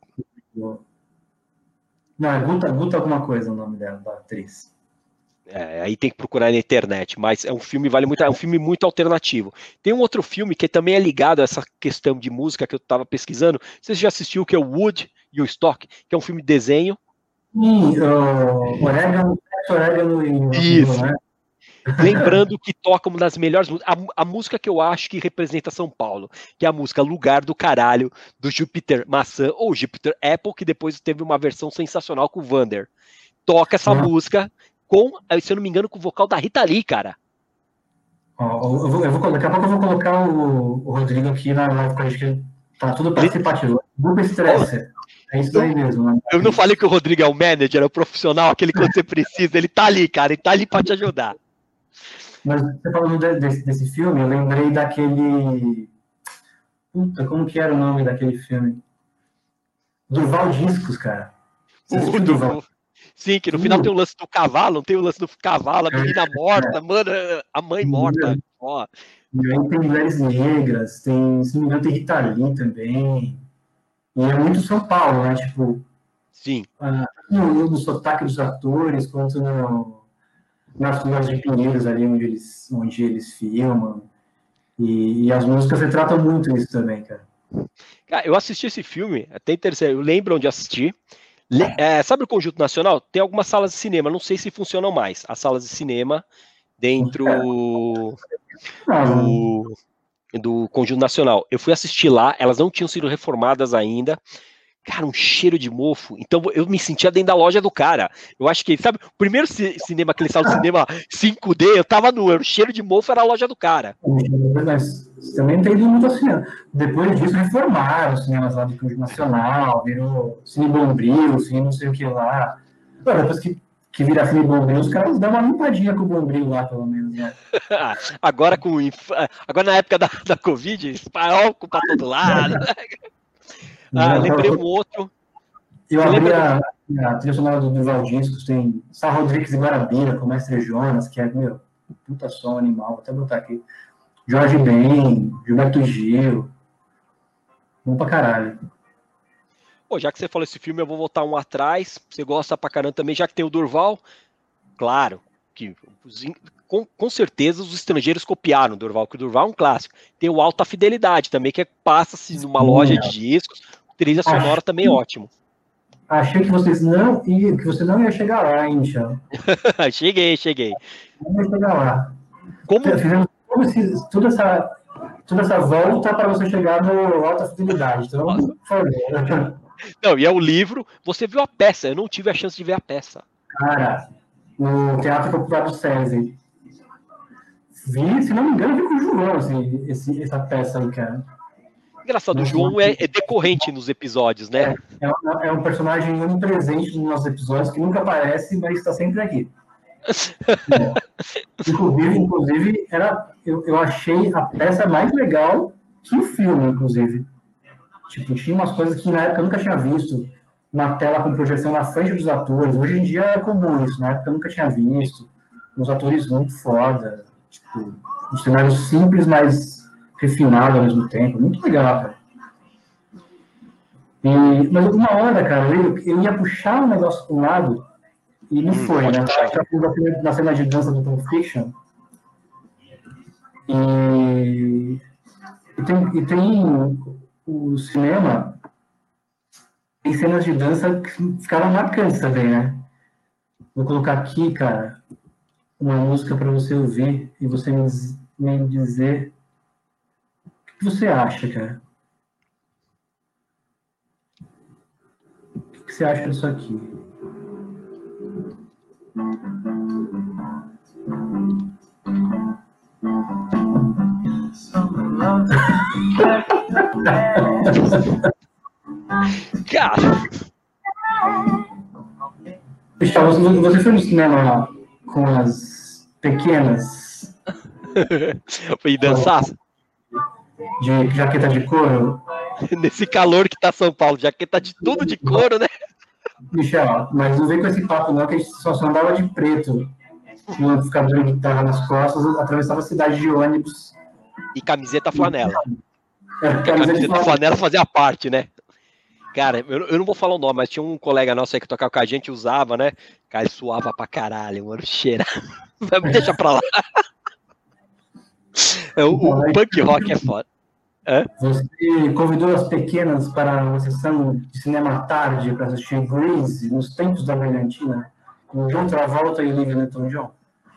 Não, é Guta, Guta alguma coisa o nome dela, da atriz. É, aí tem que procurar na internet, mas é um filme vale muito, é um filme muito alternativo. Tem um outro filme que também é ligado a essa questão de música que eu estava pesquisando. Você já assistiu, que é o Wood e o Stock, que é um filme de desenho? Sim, o Orégano, Orégano e Isso. Né? Lembrando que toca uma das melhores músicas, a, a música que eu acho que representa São Paulo, que é a música Lugar do Caralho, do Júpiter Maçã, ou Júpiter Apple, que depois teve uma versão sensacional com o Vander. Toca essa Não. música com, se eu não me engano, com o vocal da Rita Lee, cara. Ó, eu vou, eu vou, daqui a pouco eu vou colocar o, o Rodrigo aqui na live com a gente, que tá tudo participativo. Duplo estresse. É isso aí mesmo. Né? Eu não falei que o Rodrigo é o manager, é o profissional, aquele que você precisa, ele tá ali, cara, ele tá ali pra te ajudar. Mas você falando de, desse, desse filme, eu lembrei daquele... Puta, como que era o nome daquele filme? Durval Discos, cara. Você assistiu O Durval? Sim, que no final tem o lance do cavalo, não tem o lance do cavalo, a menina morta, mano, a mãe morta. Ó. E aí tem Mulheres Negras, tem, se não me engano, tem Rita Lee também. E é muito São Paulo, né? Tipo, sim. Ah, no, no sotaque dos atores, quanto no, nas ruas de Pinheiros ali onde eles, onde eles filmam. E, e as músicas retratam muito isso também, cara. Cara, eu assisti esse filme, até interessante, eu lembro onde assisti. Le é, sabe o Conjunto Nacional? Tem algumas salas de cinema, não sei se funcionam mais. As salas de cinema dentro do, do Conjunto Nacional. Eu fui assistir lá, elas não tinham sido reformadas ainda. Cara, um cheiro de mofo. Então eu me sentia dentro da loja do cara. Eu acho que, sabe, o primeiro ci cinema, aquele sala de cinema cinco D, eu tava no. O cheiro de mofo era a loja do cara. Mas também tem muito assim. Depois disso, reformaram os cinemas lá do Conjunto Nacional, virou Cine Bombril, Cine não sei o que lá. Agora, depois que, que virar Cine Bombril, os caras dão uma limpadinha com o Bombril lá, pelo menos, né? Agora, com, agora na época da, da Covid, álcool pra todo lado. Ah, lembrei um outro. Eu abri a, a trilha sonora do Durval Discos, tem Sal Rodrigues e Guarabira, com o Mestre Jonas, que é, meu, puta som animal, vou até botar aqui. Jorge Ben, Gilberto Gil. Bom pra caralho. Pô, já que você falou esse filme, eu vou voltar um atrás. Você gosta pra caramba também, já que tem o Durval. Claro, que com, com certeza os estrangeiros copiaram o Durval, que o Durval é um clássico. Tem o Alta Fidelidade também, que passa-se numa loja de discos. Trilha sonora Achei... também ótimo. Achei que vocês não iam, que você não ia chegar lá, hein, Michel? cheguei, cheguei. Não ia chegar lá. Como? Fizemos todo esse, toda, essa, toda essa volta para você chegar no Alta Fidelidade. Então, por favor. Não, e é o livro. Você viu a peça? Eu não tive a chance de ver a peça. Cara, no Teatro Popular do SESI. Vi, se não me engano, vi com o João assim, esse, essa peça aí, cara. Engraçado, o João é, é decorrente nos episódios, né? É, é, é um personagem onipresente nos nossos episódios, que nunca aparece, mas está sempre aqui. é. Inclusive, inclusive era, eu, eu achei a peça mais legal que o filme, inclusive. Tipo, tinha umas coisas que na época eu nunca tinha visto, na tela com projeção na frente dos atores. Hoje em dia é comum isso, na época eu nunca tinha visto. Uns atores muito foda, tipo, um cenário simples, mas refinado ao mesmo tempo. Muito legal, cara. E, mas uma hora, cara, eu, eu ia puxar o um negócio para um lado e não hum, foi, né? Eu na cena de dança do Pulp Fiction. E, e, tem, e tem o cinema, tem cenas de dança que ficaram marcantes também, né? Vou colocar aqui, cara, uma música para você ouvir e você me, me dizer o que você acha, cara. O que você acha disso aqui? Cara. Bicho, você foi no cinema com as pequenas. Foi dançar? De jaqueta de couro. Nesse calor que tá São Paulo, jaqueta de tudo de couro, né? Michel, mas não vem com esse papo não, que a gente só andava de preto. Um amplificador de guitarra nas costas, atravessava a cidade de ônibus. E camiseta flanela. É, camiseta, camiseta flanela. flanela fazia parte, né? Cara, eu, eu não vou falar o nome, mas tinha um colega nosso aí que tocava com a gente, usava, né? Cara, ele suava pra caralho, mano, cheira. Deixa pra lá. O, o punk rock é foda. É? Você convidou as pequenas para uma sessão de cinema à tarde para assistir Grease nos tempos da brilhantina, com John Travolta e Olivia Newton-John?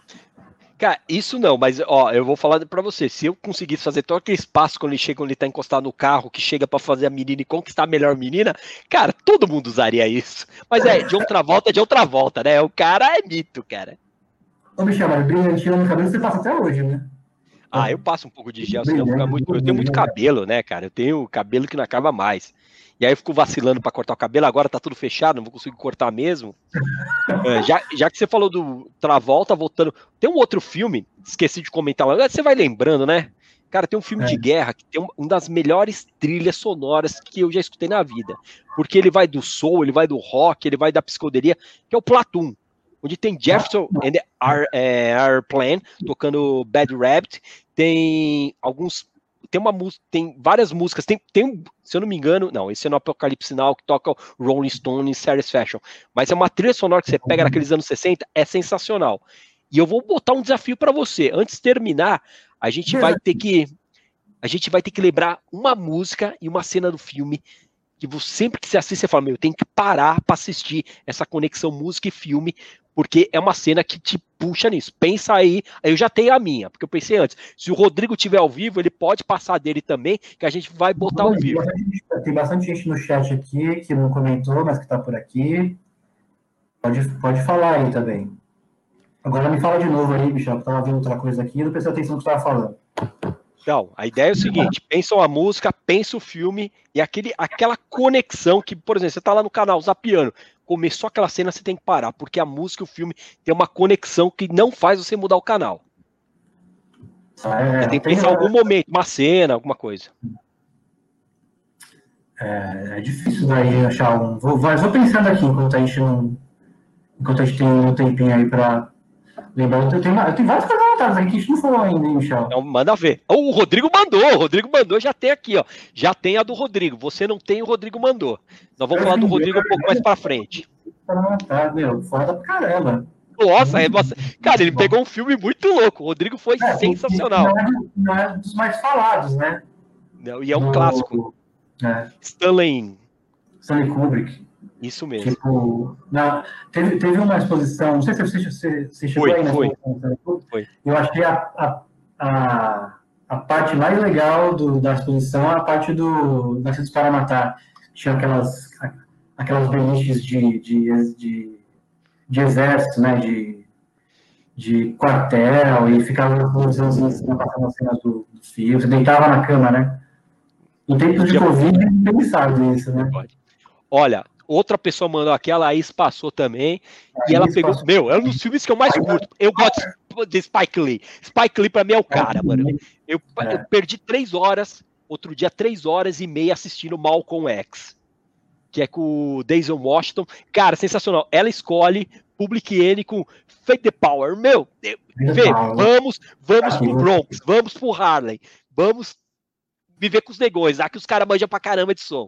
Cara, isso não, mas ó, eu vou falar pra você, se eu conseguisse fazer todo aquele espaço quando ele chega, quando ele tá encostado no carro, que chega pra fazer a menina e conquistar a melhor menina, cara, todo mundo usaria isso. Mas é, John Travolta é John Travolta, né? O cara é mito, cara. Ô, Michel, mas brilhantina no cabelo você passa até hoje, né? Ah, eu passo um pouco de gel, senão fica muito... Eu tenho muito cabelo, né, cara? Eu tenho cabelo que não acaba mais. E aí eu fico vacilando para cortar o cabelo, agora tá tudo fechado, não vou conseguir cortar mesmo. É, já, já que você falou do Travolta, voltando... Tem um outro filme, esqueci de comentar lá, você vai lembrando, né? Cara, tem um filme é. de guerra que tem uma um das melhores trilhas sonoras que eu já escutei na vida. Porque ele vai do soul, ele vai do rock, ele vai da psicodelia, que é o Platoon. Onde tem Jefferson and the Air, é, Airplane tocando Bad Rabbit, tem alguns, tem uma música, tem várias músicas, tem, tem, se eu não me engano, não, esse é no Apocalipse Now que toca o Rolling Stone e Satisfaction, mas é uma trilha sonora que você pega naqueles anos sessenta, é sensacional. E eu vou botar um desafio para você, antes de terminar, a gente vai ter que, a gente vai ter que lembrar uma música e uma cena do filme que você, sempre que você assiste, você fala, meu, tem que parar para assistir essa conexão música e filme, porque é uma cena que te puxa nisso. Pensa aí, eu já tenho a minha, porque eu pensei antes, se o Rodrigo tiver ao vivo, ele pode passar dele também, que a gente vai botar ao vivo. Tem bastante gente no chat aqui que não comentou, mas que tá por aqui. Pode, pode falar aí também. Agora me fala de novo aí, bicho, eu tava vendo outra coisa aqui e não prestei atenção no que você tava falando. Então, a ideia é o seguinte, pensa a música, pensa o filme e aquele, aquela conexão que, por exemplo, você tá lá no canal zapiando, começou aquela cena, você tem que parar, porque a música e o filme tem uma conexão que não faz você mudar o canal. É, você tem que pensar em algum momento, uma cena, alguma coisa. É, é difícil daí achar um... Vou, vou pensando aqui enquanto a gente não... Enquanto a gente tem um tempinho aí pra lembrar. Eu tenho, eu tenho várias coisas anotadas aqui que a gente não falou ainda, hein, Michel? Então manda ver. Oh, o Rodrigo mandou, o Rodrigo mandou, já tem aqui, ó. Já tem a do Rodrigo. Você não tem, o Rodrigo mandou. Nós vamos falar do Rodrigo um pouco mais pra frente. Ah, tá, meu, foda pra caramba. Nossa, é, nossa, cara, ele pegou um filme muito louco. O Rodrigo foi é, sensacional. Não é, não é dos mais falados, né? Não, e é um no, clássico. É. Stanley. Stanley Kubrick. Isso mesmo. Tipo, na, teve, teve uma exposição, não sei se você, você, você chegou foi, aí na foi. exposição. Foi. Eu achei a, a, a, a parte mais legal do, da exposição a parte do Nascidos para Matar. Tinha aquelas, aquelas beliches de, de, de, de exército, né? De, de quartel, e ficava passando as cenas do, do filme. Você deitava na cama, né? Em tempos de Covid, é pensado isso, né? Olha, outra pessoa mandou aqui, a Laís passou também, a e ela Laís pegou, passou. Meu, é um dos filmes que eu mais curto. Eu gosto de Spike Lee. Spike Lee pra mim é o cara, é, mano. Eu, é. eu perdi três horas, outro dia três horas e meia assistindo Malcolm X, que é com o Denzel Washington. Cara, sensacional. Ela escolhe Public Enemy com Fake the Power. Meu, eu, Fê, vamos, vamos pro Bronx, vamos pro Harlem, vamos viver com os negões, lá que os caras manjam pra caramba de som.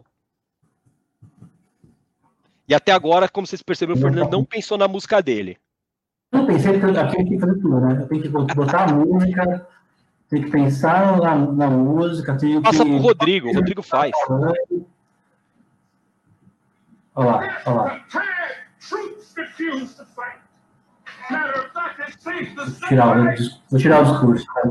E até agora, como vocês perceberam, o Fernando não pensou na música dele. Eu pensei que aqui tem que fazer tudo, né? Eu tenho que botar a música, tem que pensar na, na música, tem Passa que... pro Rodrigo, o Rodrigo faz. Olha lá, olha lá. Vou tirar, vou tirar o discurso. Cara.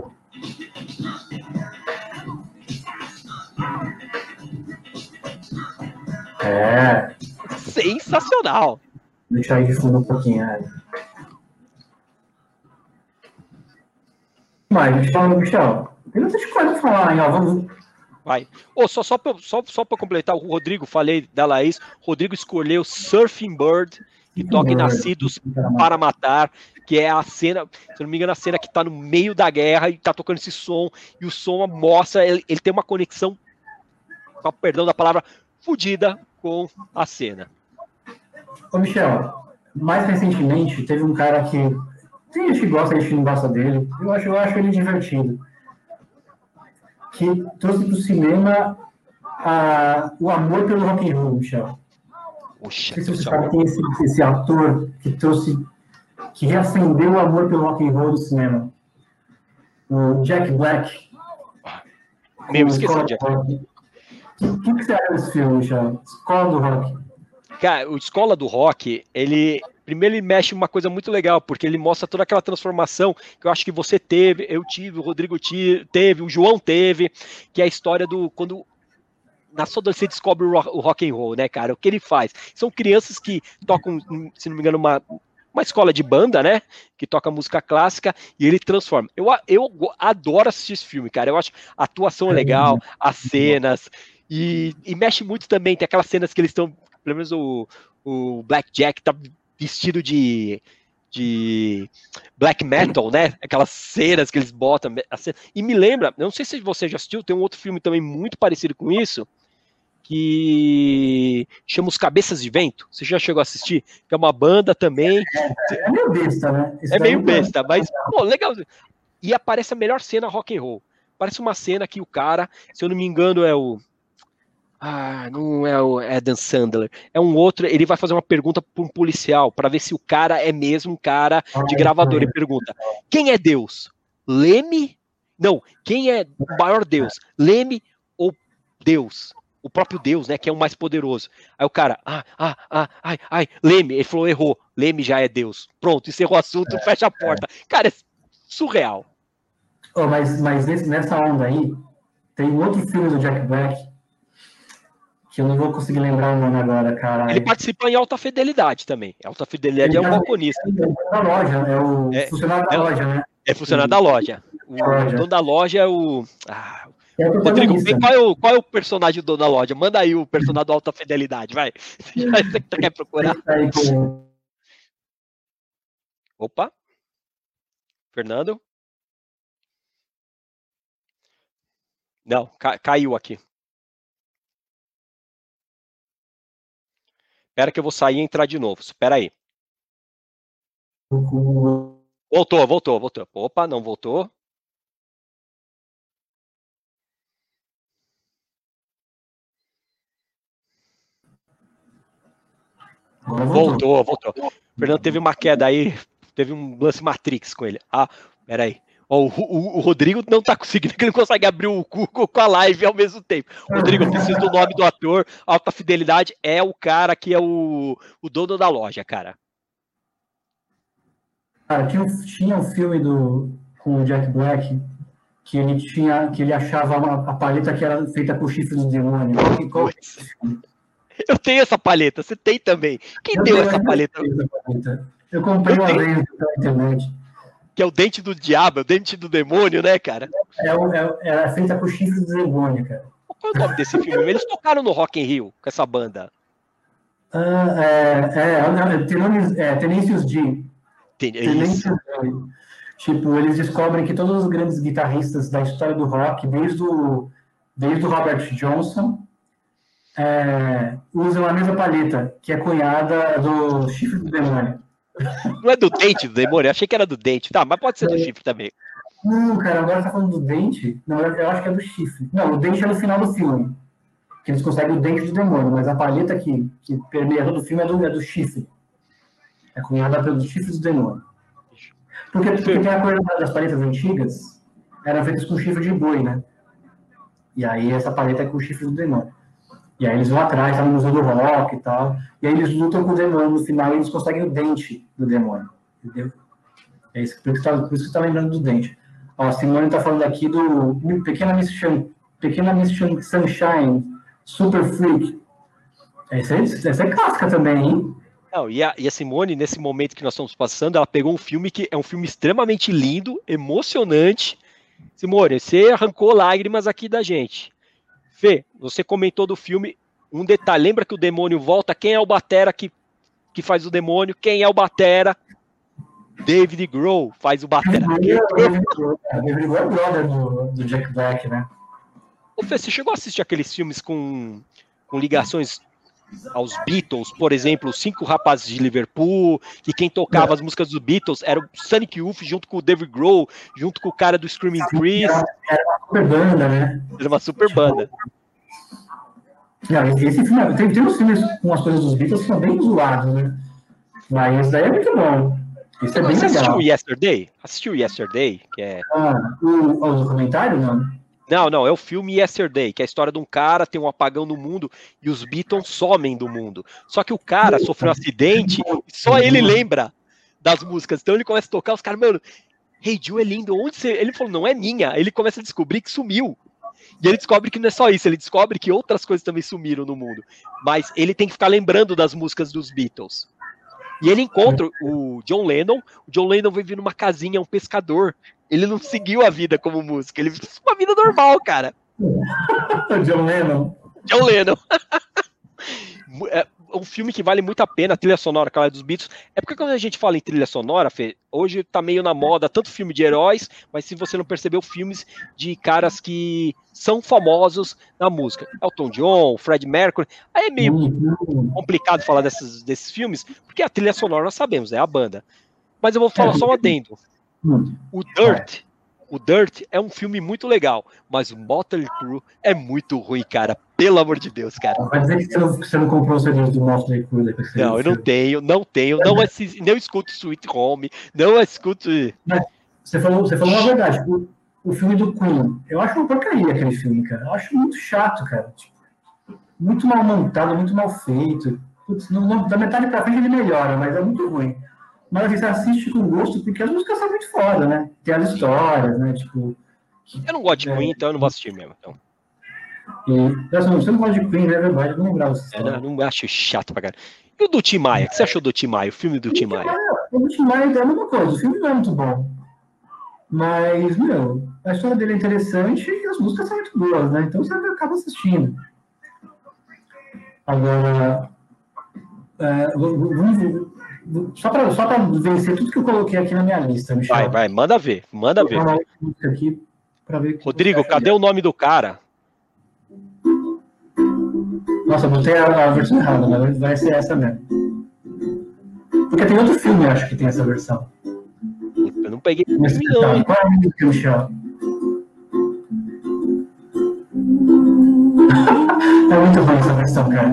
É. Sensacional. Deixa aí de fundo um pouquinho. Aí. Mas, Michel, Michel, Eu não sei de falar, hein, ó, vamos... Vai. Oh, só só para só, só completar, o Rodrigo, falei da Laís, Rodrigo escolheu Surfing Bird, que toca em Nascidos para Matar, que é a cena, se não me engano, a cena que tá no meio da guerra e tá tocando esse som, e o som mostra, ele, ele tem uma conexão, com perdão da palavra, fodida com a cena. Ô, Michel, mais recentemente, teve um cara que tem gente que gosta, tem gente que não gosta dele, eu acho, eu acho ele divertido, que trouxe para o cinema a, o amor pelo rock and roll, Michel. Poxa, não sei se você sabe, tem esse, esse ator que trouxe, que reacendeu o amor pelo rock and roll do cinema. O Jack Black. Meu, esqueci o Jack Black. O que, que você acha desse filme, Michel? Escola do Rock. Cara, o Escola do Rock, ele... Primeiro ele mexe uma coisa muito legal, porque ele mostra toda aquela transformação que eu acho que você teve, eu tive, o Rodrigo teve, o João teve, que é a história do... quando na sua adolescência descobre o rock and roll, né, cara? O que ele faz? São crianças que tocam, se não me engano, uma, uma escola de banda, né? Que toca música clássica e ele transforma. Eu, eu adoro assistir esse filme, cara. Eu acho a atuação legal, as cenas, e, e mexe muito também. Tem aquelas cenas que eles estão, pelo menos o, o Black Jack tá vestido de, de black metal, né? Aquelas cenas que eles botam. E me lembra, eu não sei se você já assistiu, tem um outro filme também muito parecido com isso, que chama Os Cabeças de Vento. Você já chegou a assistir? Que é uma banda também. É, é meio besta, né? Isso é meio besta, é... mas, pô, legal. E aparece a melhor cena rock and roll. Parece uma cena que o cara, se eu não me engano, é o... Ah, não é o Adam Sandler. É um outro, ele vai fazer uma pergunta para um policial, para ver se o cara é mesmo um cara de gravador. Ele pergunta, quem é Deus? Leme? Não, quem é o maior Deus? Leme ou Deus? O próprio Deus, né, que é o mais poderoso. Aí o cara, ah, ah, ah, ai, ai, Leme, ele falou, errou, Leme já é Deus. Pronto, encerrou o assunto, é, fecha a porta. É. Cara, é surreal. Oh, mas mas nesse, nessa onda aí, tem um outro filme do Jack Black, que eu não vou conseguir lembrar o nome agora, cara. Ele participa em Alta Fidelidade também. Alta Fidelidade ele é um balconista. É da loja, é o é, funcionário da é, loja, né? É funcionário da loja. O dono da loja é o... Ah, É Rodrigo, qual é, o, qual é o personagem do dono da loja? Manda aí o personagem do Alta Fidelidade, vai. Você que quer procurar. Opa. Fernando? Não, ca caiu aqui. Espera que eu vou sair e entrar de novo. Espera aí. Voltou, voltou, voltou. Opa, não voltou. Voltou, voltou. O Fernando teve uma queda aí, teve um lance Matrix com ele. Ah, peraí. Oh, o, o, o Rodrigo não tá conseguindo, que ele não consegue abrir o Google com a live ao mesmo tempo. Rodrigo, eu preciso do nome do ator. Alta Fidelidade é o cara que é o, o dono da loja, cara. Cara, tinha, tinha um filme do, com o Jack Black que ele tinha, que ele achava uma, a paleta que era feita com chifres do demônio. Qual, qual... Eu tenho essa paleta, você tem também. Quem eu deu essa paleta? essa paleta? Eu comprei eu uma tenho. vez na internet. Que é o dente do diabo, é o dente do demônio, né, cara? É, é, é feita com chifres do demônio, cara. Qual é o nome desse filme? Eles tocaram no Rock in Rio com essa banda. Ah, é, é, é, Tenacious D. Tenacious D. Tipo, eles descobrem que todos os grandes guitarristas da história do rock, desde o, desde o Robert Johnson, É, usam a mesma paleta, que é cunhada do chifre do demônio. Não é do dente do demônio? Eu achei que era do dente. Tá, mas pode ser do chifre também. Não, cara, agora tá falando do dente. Não, eu acho que é do chifre. Não, o dente é no final do filme. Que eles conseguem o dente do demônio, mas a paleta que, que permeia todo o filme é do, é do chifre. É cunhada pelo chifre do demônio. Porque, porque tem a coisa das paletas antigas, eram feitas com chifre de boi, né? E aí essa paleta é com chifre do demônio. E aí eles vão atrás, tá no Museu do Rock e tal. E aí eles lutam com o demônio no final e eles conseguem o dente do demônio. Entendeu? É isso, por isso que tá, por isso que tá lembrando do dente. Ó, a Simone tá falando aqui do Pequena Miss, Pequena Miss Sunshine, Super Freak. Essa é, essa é clássica também, hein? Não, e, a, e a Simone, nesse momento que nós estamos passando, ela pegou um filme que é um filme extremamente lindo, emocionante, Simone, você arrancou lágrimas aqui da gente. Fê, você comentou do filme, um detalhe, lembra que o demônio volta? Quem é o batera que, que faz o demônio? Quem é o batera? David Grohl faz o batera. David Grohl é o brother do, do Jack Black, né? Ô Fê, você chegou a assistir aqueles filmes com, com ligações aos Beatles, por exemplo, Os Cinco Rapazes de Liverpool, que quem tocava é. as músicas dos Beatles era o Sonic Youth junto com o David Grohl, junto com o cara do Screaming Trees. Era, era uma super banda, né? Era uma super banda. Não, esse filme, tem, tem uns filmes com as coisas dos Beatles que são bem zoados, né? Mas esse daí é muito bom. Isso é bem Você legal. assistiu Yesterday? Assistiu Yesterday? Que é... Ah, o, o documentário, não? Não, não, é o filme Yesterday, que é a história de um cara, tem um apagão no mundo e os Beatles somem do mundo. Só que o cara sofreu um acidente e só ele lembra das músicas. Então ele começa a tocar, os caras, mano, Hey Jude é lindo, onde você... Ele falou, não é minha. Aí ele começa a descobrir que sumiu. E ele descobre que não é só isso, ele descobre que outras coisas também sumiram no mundo. Mas ele tem que ficar lembrando das músicas dos Beatles. E ele encontra o John Lennon, o John Lennon vive numa casinha, um pescador. Ele não seguiu a vida como música, ele viveu uma vida normal, cara. John Lennon. John Lennon. É um filme que vale muito a pena, a trilha sonora, aquela dos Beatles. É porque quando a gente fala em trilha sonora, Fê, hoje tá meio na moda, tanto filme de heróis, mas se você não percebeu, filmes de caras que são famosos na música. Elton John, Fred Mercury. Aí é meio uhum. complicado falar desses, desses filmes, porque a trilha sonora nós sabemos, é a banda. Mas eu vou falar é. só um adendo. O Dirt, o Dirt é um filme muito legal, mas o Motley Crue é muito ruim, cara. Pelo amor de Deus, cara. Vai dizer que você não, você não comprou o C D do Motley Crue depois que Não, eu não tenho, não tenho, não, assisto, não escuto Sweet Home, não escuto... Mas você falou, você falou uma verdade, o, o filme do Queen, eu acho uma porcaria aquele filme, cara. Eu acho muito chato, cara. Tipo, muito mal montado, muito mal feito. Putz, não, não, da metade pra frente ele melhora, mas é muito ruim. Mas você assiste com gosto, porque as músicas são muito foda, né? Tem as histórias, né? Tipo... Eu não gosto de Queen, é, então eu não vou assistir mesmo, então. E, assim, você não gosta de Queen, é verdade, eu não lembrava. É, não, não acho chato pra caralho. E o do Tim Maia? O que você achou do Tim Maia? O filme do Tim Maia? O do Tim Maia é a mesma coisa, o filme não é muito bom. Mas, meu, a história dele é interessante e as músicas são muito boas, né? Então você acaba assistindo. Agora, é, vamos, só para só para vencer tudo que eu coloquei aqui na minha lista, Michel. Vai, vai, manda ver, manda ver. Aqui ver Rodrigo, cadê o nome do cara? Nossa, eu botei a, a versão errada, mas vai ser essa mesmo. Porque tem outro filme, acho que tem essa versão. Eu não peguei. Mas, não, qual é o nome do Michel? É muito ruim essa versão, cara.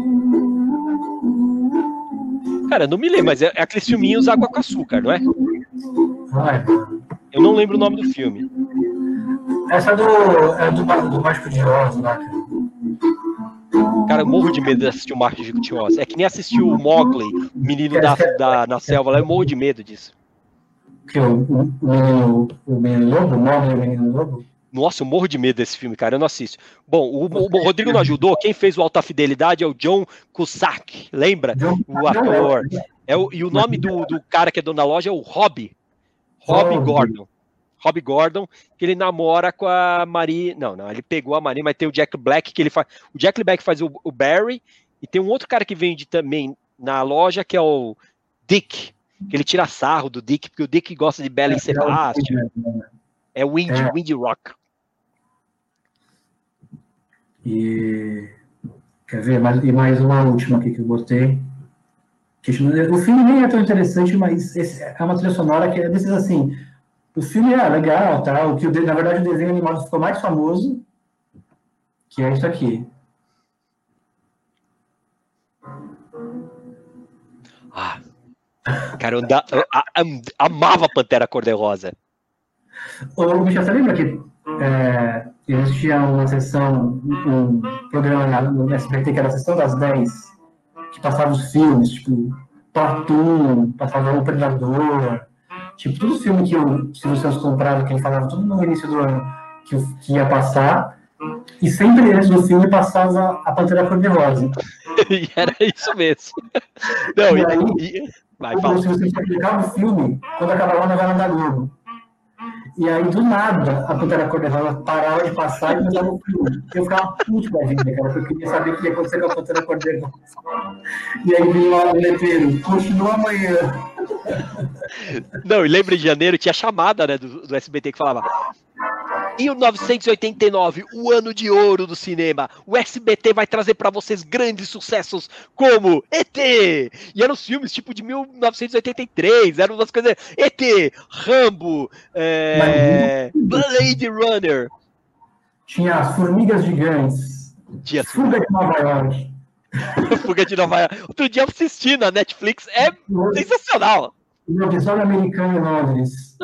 Cara, não me lembro, mas é, é aqueles filminhos Água com Açúcar, não é? Vai. Eu não lembro o nome do filme. Essa é do, é do, do Mágico de Oz, né, cara? Cara, eu morro de medo de assistir o Mágico de Oz. É que nem assistir o Mowgli, o menino da, da, na selva lá, eu morro de medo disso. Que o, o, o, o menino lobo? O Mowgli, o menino lobo? Nossa, eu morro de medo desse filme, cara, eu não assisto. Bom, o, o Rodrigo não ajudou, quem fez o Alta Fidelidade é o John Cusack, lembra? O ator. É o, e o nome do, do cara que é dono da loja é o Robbie. Robbie Gordon. Robbie Gordon, que ele namora com a Marie. Não, não, ele pegou a Marie, mas tem o Jack Black, que ele faz. O Jack Black faz o, o Barry, e tem um outro cara que vende também na loja, que é o Dick, que ele tira sarro do Dick, porque o Dick gosta de Bela e Sebastian. É o Indie, é. Indie Rock. E quer ver? Mais, e mais uma última aqui que eu gostei. Que, o filme nem é tão interessante, mas esse, é uma trilha sonora que é desses assim. O filme é legal, tá? O que, na verdade, o desenho animado ficou mais famoso, que é isso aqui. Ah, cara, eu, da, eu, eu, eu amava Pantera Cor-de-Rosa. Ô, Michel, você lembra que é, existia uma sessão, um programa no S B T que era a sessão das dez, que passava os filmes, tipo, Platoon, passava o Predador... Tipo, todo filme que o Silvio Santos comprava, que ele falava tudo no início do ano que, que ia passar, e sempre antes do filme passava a Pantera Cor-de-Rosa. E era isso mesmo. Não, e e, aí, e... Vai, o Silvio Santos aplicava o filme quando acabava a novela da Globo. E aí, do nada, a Pantera Cor-de-Rosa parava de passar e começava o filme. Eu ficava puto da vida, cara, porque eu queria saber o que ia acontecer com a Pantera Cor-de-Rosa. E aí vinha lá o letreiro, continua amanhã. Não, e lembra de janeiro, tinha chamada, né, do, do S B T que falava: em mil novecentos e oitenta e nove, o ano de ouro do cinema, o S B T vai trazer pra vocês grandes sucessos como E T! E eram os filmes tipo de mil novecentos e oitenta e três, eram umas coisas... E T, Rambo, é... Blade Runner. Tinha as Formigas Gigantes, Tinha Fuga de Nova York. Fuga de Nova York. Outro dia eu assisti na Netflix, é sensacional. O episódio americano em Londres.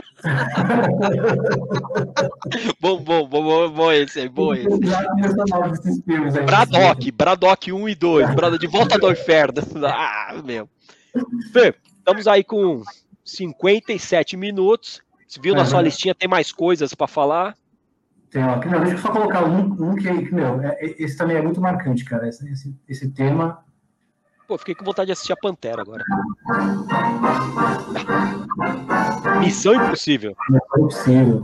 Bom, bom, bom, bom, bom esse aí, bom esse. Aí, Braddock, Braddock um e dois, Braddock de volta do inferno. Ah, meu. Fê, estamos aí com cinquenta e sete minutos. Você viu na sua listinha, tem mais coisas para falar? Tem, ó, não, deixa eu só colocar um, um que, meu, é, esse também é muito marcante, cara, esse, esse, esse tema. Pô, fiquei com vontade de assistir a Pantera agora. Missão Impossível. Missão Impossível.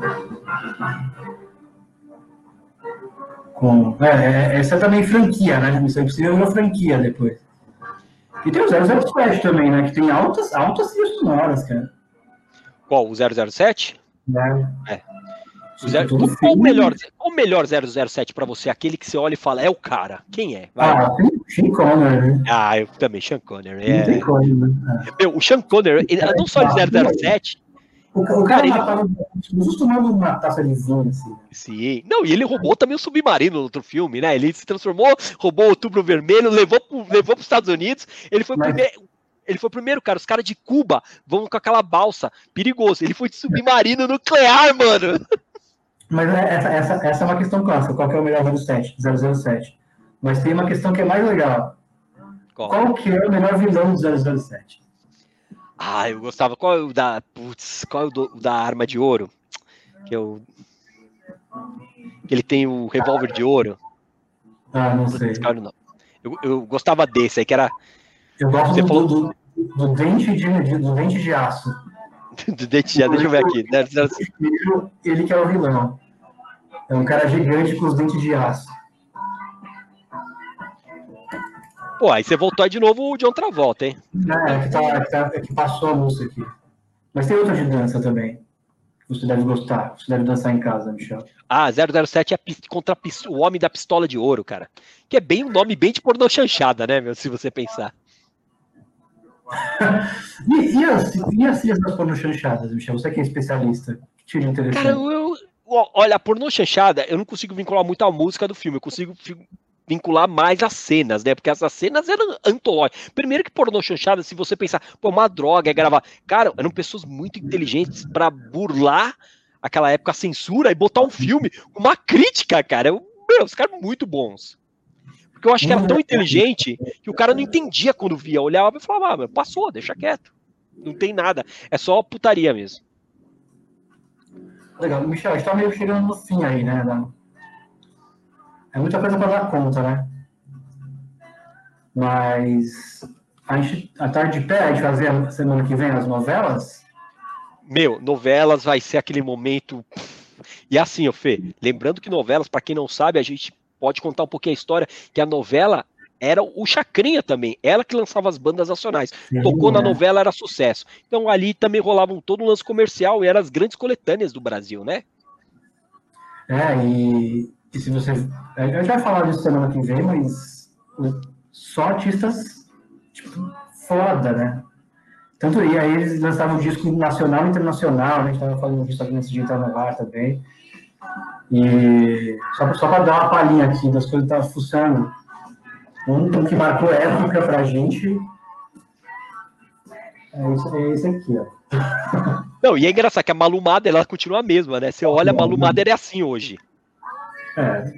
Com, é, essa também é franquia, né? Missão Impossível é uma franquia depois. E tem o zero zero sete também, né? Que tem altas, altas trilhas sonoras, cara. Qual? O zero zero sete? É. É. O zero, qual, qual, o melhor, qual o melhor zero zero sete pra você? Aquele que você olha e fala, é o cara. Quem é? Vai. Ah, tem o Sean Connery, né? Ah, eu também, Sean Connery. É... Tem Connery, né? Meu, o Sean Connery, ele, não só de zero zero sete... O, o cara, cara matava, ele... justo tomando uma taça de vinho, assim. Sim. Não, e ele roubou também o Submarino no outro filme, né? Ele se transformou, roubou o Outubro Vermelho, levou pro, levou pros Estados Unidos. Ele foi o Mas... primeiro... Ele foi o primeiro, cara. Os caras de Cuba vão com aquela balsa. Perigoso. Ele foi de submarino nuclear, mano. Mas essa, essa, essa é uma questão clássica. Qual que é o melhor zero zero sete? Mas tem uma questão que é mais legal. Qual, qual que é o melhor vilão do zero zero sete? Ah, eu gostava. Qual é o da... Putz, qual é o do, da arma de ouro? Que é o... Que ele tem o revólver de ouro. Ah, não sei. Cara, não. Eu, eu gostava desse aí, que era... Eu gosto do, falou... do, do, do, dente de, do dente de aço. Do dente de aço, deixa eu ver aqui. Ele que é o vilão. É um cara gigante com os dentes de aço. Pô, aí você voltou aí de novo o John Travolta, hein? É, é que, tá, é que, tá, é que passou a música aqui. Mas tem outra de dança também. Você deve gostar. Você deve dançar em casa, Michel. Ah, zero zero sete é contra o Homem da Pistola de Ouro, cara. Que é bem um nome bem de pornô chanchada, né, meu? Se você pensar. e, e, as, e as cias das pornô chanchadas, Michel? Você que é especialista. Que tira interessante. Cara, eu, olha, a pornô chanchada, eu não consigo vincular muito a música do filme. Eu consigo vincular mais as cenas, né? Porque essas cenas eram antológicas. Primeiro que pornô chanchada, se você pensar, pô, uma droga, é gravar. Cara, eram pessoas muito inteligentes pra burlar aquela época a censura e botar um filme, uma crítica, cara. Eu, meu, os caras muito bons. Porque eu acho que era tão inteligente que o cara não entendia quando via, olhava e falava, ah, passou, deixa quieto. Não tem nada. É só putaria mesmo. Legal. Michel, a gente tá meio chegando no fim aí, né? É muita coisa para dar conta, né? Mas a gente, a tarde de pé, a gente vai fazer a semana que vem as novelas? Meu, novelas vai ser aquele momento... E assim, ô Fê, lembrando que novelas, para quem não sabe, a gente pode contar um pouquinho a história, que a novela era o Chacrinha também, ela que lançava as bandas nacionais. Sim, tocou é. na novela, era sucesso. Então ali também rolava todo um lance comercial e eram as grandes coletâneas do Brasil, né? É, e, e se você... A gente vai falar disso semana que vem, mas só artistas, tipo, foda, né? Tanto, e aí eles lançavam um disco nacional e internacional, né? A gente estava falando disso aqui nesse dia, tá no ar também. E só, só para dar uma palhinha aqui das coisas que estavam funcionando. Um, um que marcou época pra gente é esse, é esse aqui, ó. Não, e é engraçado que a Malu Mader, ela continua a mesma, né? Você olha, a Malu Mader é assim hoje. É.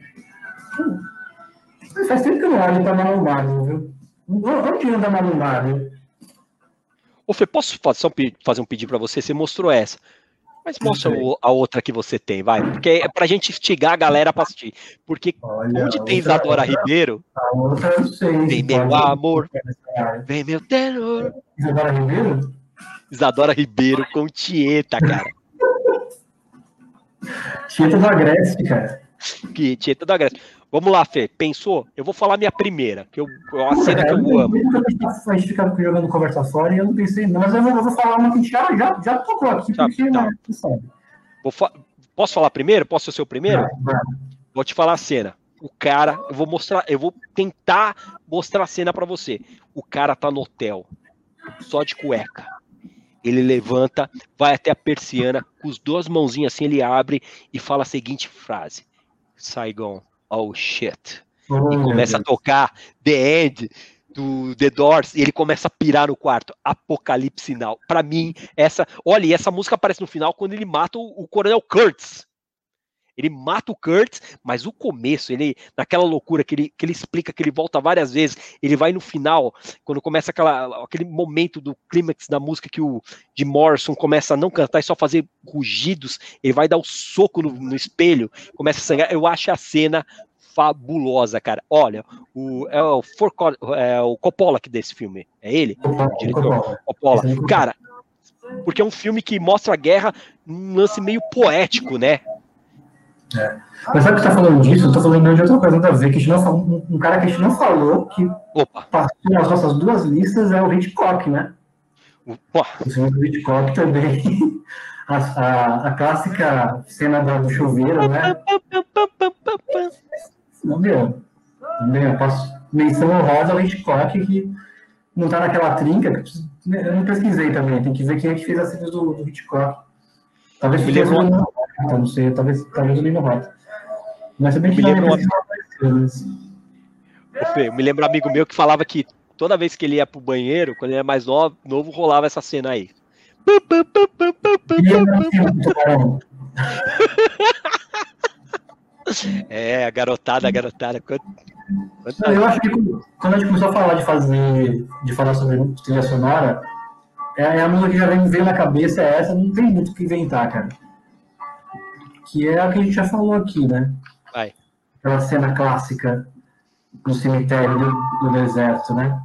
Faz tempo que eu não olho pra Malu Mader, viu? Onde anda a Malu Mader? Ô Fê, posso fazer um pedido pra você? Você mostrou essa. Mas mostra a outra que você tem, vai. Porque é pra gente instigar a galera pra assistir. Porque Olha, onde tem Isadora outra, Ribeiro, a outra eu sei, vem meu amor, vem meu terror. Isadora Ribeiro? Isadora Ribeiro com Tieta, cara. Tieta do Agreste, cara. Que Tieta do Agreste. Vamos lá, Fê. Pensou? Eu vou falar minha primeira, que eu, a cena que eu amo. A gente fica jogando conversa fora e eu não pensei, mas eu vou, eu vou falar uma que já, já, já tocou aqui, Já, porque tá. né, você sabe. Vou fa... Posso falar primeiro? Posso ser o seu primeiro? Vai, vai. Vou te falar a cena. O cara, eu vou mostrar, eu vou tentar mostrar a cena pra você. O cara tá no hotel, só de cueca. Ele levanta, vai até a persiana, com as duas mãozinhas assim, ele abre e fala a seguinte frase: Saigon, oh shit. Oh, e começa a tocar The End do The Doors, e ele começa a pirar no quarto. Apocalipse Now. Pra mim, essa... Olha, e essa música aparece no final quando ele mata o, o Coronel Kurtz. Ele mata o Kurtz, mas o começo, ele, naquela loucura que ele, que ele explica, que ele volta várias vezes, ele vai no final, quando começa aquela, aquele momento do clímax da música que o Jim Morrison começa a não cantar e só fazer rugidos, ele vai dar o um soco no, no espelho, começa a sangrar. Eu acho a cena fabulosa, cara. Olha, o, é, o For, é o Coppola que desse filme. É ele? Coppola, o diretor? Coppola. Coppola. Cara, porque é um filme que mostra a guerra num lance meio poético, né? É. Mas sabe que você tá falando disso? Eu tô falando de outra coisa, nada a ver, que a gente não falou, um, um cara que a gente não falou, que Opa. passou nas nossas duas listas, é o Hitchcock, né? Opa. O filme do Hitchcock também. A, a, a clássica cena do chuveiro, né? Não deu. Não deu. Posso... Menção honrosa ao Hitchcock, que não tá naquela trinca. Que eu não pesquisei também. Tem que ver quem é que fez a cena do, do Hitchcock. Talvez me lembro... Então, não sei, talvez, talvez o Lino Rota. Mas também me lembro uma... Eu me lembro um amigo meu que falava que toda vez que ele ia pro banheiro, quando ele era mais novo, novo rolava essa cena aí. É, a garotada, a garotada. Quanto... Não, eu acho que quando a gente começou a falar de fazer, de falar sobre trilha sonora, é a música que já vem, veio na cabeça, é essa, não tem muito o que inventar, cara. Que é a que a gente já falou aqui, né? Vai. Aquela cena clássica no cemitério do, do deserto, né?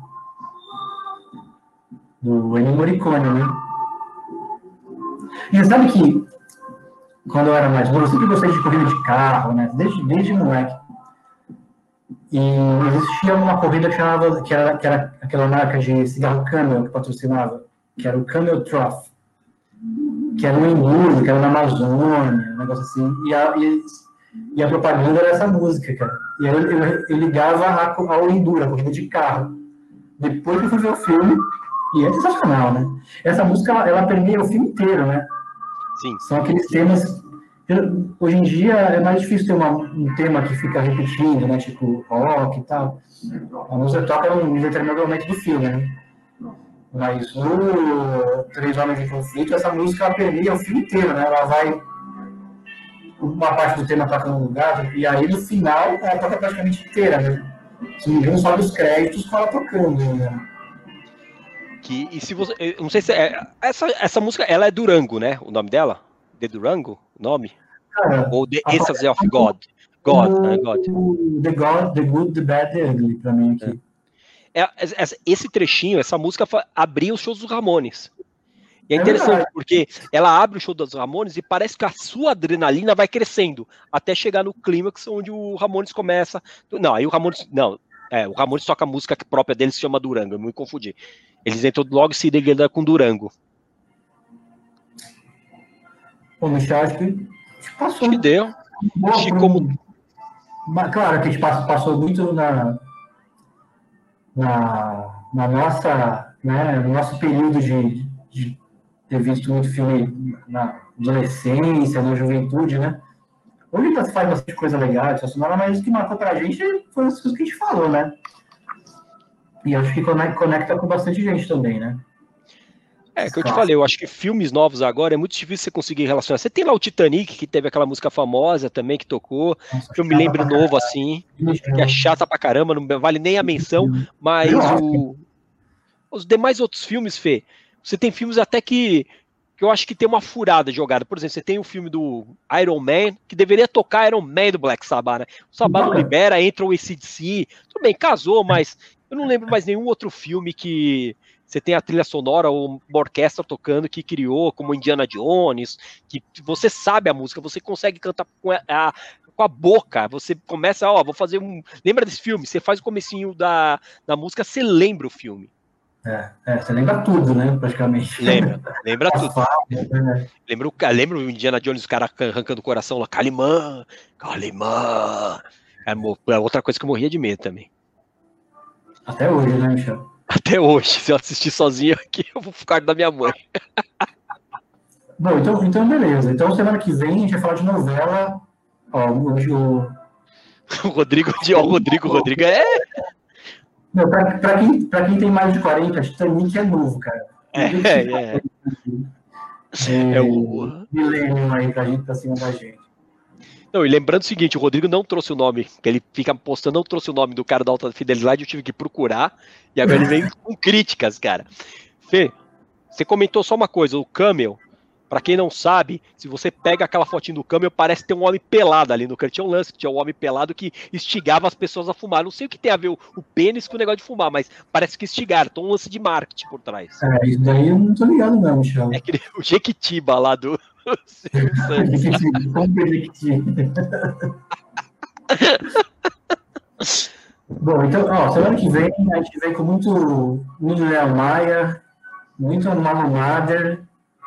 Do Ennio Morricone, né? E você sabe que quando eu era mais novo, eu sempre gostei de corrida de carro, né? Desde, desde moleque. E existia uma corrida que, chamava, que, era, que era aquela marca de cigarro Camel que patrocinava, que era o Camel Trophy. Que era um enduro, que era na Amazônia, um negócio assim, e a, e, e a propaganda era essa música, cara. E aí eu, eu, eu ligava a, ao enduro, a corrida de carro. Depois que eu fui ver o filme, e é sensacional, né? Essa música, ela, ela permeia o filme inteiro, né? Sim. São aqueles temas... Eu, hoje em dia é mais difícil ter uma, um tema que fica repetindo, né? Tipo rock e tal. A música toca em determinado momento do filme, né? Mas no Três Homens em Conflito, essa música ela permeia o filme inteiro, né? Ela vai... Uma parte do tema toca num lugar, e aí no final ela toca praticamente inteira, né? Se não me engano, só dos créditos com ela tocando, né? Que, e se você... Eu não sei se... É, essa, essa música, ela é Durango, né? O nome dela? The Durango? O nome? Cara, ou The Essence of God? God, o, né? God. The God, The Good, The Bad, The Ugly, pra mim aqui. É. É, esse trechinho, essa música abria os shows dos Ramones. E é interessante, é porque ela abre o show dos Ramones e parece que a sua adrenalina vai crescendo, até chegar no clímax onde o Ramones começa... Não, aí o Ramones... Não, é, o Ramones toca a música própria deles, se chama Durango, eu me confundi. Eles entram logo em seguida com Durango. Pô, Michel, acho que passou. Acho que deu. Boa, acho que como... Claro que a gente passou muito na... Na, na nossa, né, no nosso período de, de ter visto muito filme na adolescência, na juventude, né? Hoje ainda se faz bastante coisa legal, sonora, mas o que marcou pra gente foi as coisas que a gente falou, né? E acho que conecta com bastante gente também, né? É, que eu te falei, eu acho que filmes novos agora é muito difícil você conseguir relacionar. Você tem lá o Titanic, que teve aquela música famosa também, que tocou, Nossa, que eu me lembro novo, assim, que é chata pra caramba, não vale nem a menção, mas o, os demais outros filmes, Fê, você tem filmes até que, que eu acho que tem uma furada jogada. Por exemplo, você tem o filme do Iron Man, que deveria tocar Iron Man do Black Sabbath, né? O Sabbath não libera, entra o A C D C, tudo bem, casou, mas eu não lembro mais nenhum outro filme que... você tem a trilha sonora, uma orquestra tocando que criou, como Indiana Jones, que você sabe a música, você consegue cantar com a, a, com a boca, você começa, ó, vou fazer um... Lembra desse filme? Você faz o comecinho da, da música, você lembra o filme. É, é, você lembra tudo, né, praticamente. Lembra, lembra tudo. Fácil, né? Lembra o, lembra o Indiana Jones, o cara arrancando o coração lá, Calimã, Calimã. É outra coisa que eu morria de medo também. Até hoje, né, Michel? Até hoje, se eu assistir sozinho aqui, eu vou ficar da minha mãe. Bom, então, então beleza. Então semana que vem a gente vai falar de novela. Ó, hoje o... o Rodrigo, ó, o Rodrigo, o Rodrigo é... Não, pra, pra, quem, pra quem tem mais de quarenta, Titanic é novo, cara. É, é. É, é o... milênio aí pra gente, pra cima da gente. Não, e lembrando o seguinte, o Rodrigo não trouxe o nome, que ele fica postando, não trouxe o nome do cara da alta fidelidade, eu tive que procurar, e agora ele vem com críticas, cara. Fê, você comentou só uma coisa, o Camel, pra quem não sabe, se você pega aquela fotinho do Camel, parece ter um homem pelado ali no canto. Tinha um lance, tinha um homem pelado que instigava as pessoas a fumar. Não sei o que tem a ver o, o pênis com o negócio de fumar, mas parece que instigaram. Então um lance de marketing por trás. É, isso daí eu não tô ligado não, Michel. É aquele, o Jequitiba lá do... Bom, então, ó, semana que vem a gente vem com muito, muito Léo Maia, muito Malu Mader,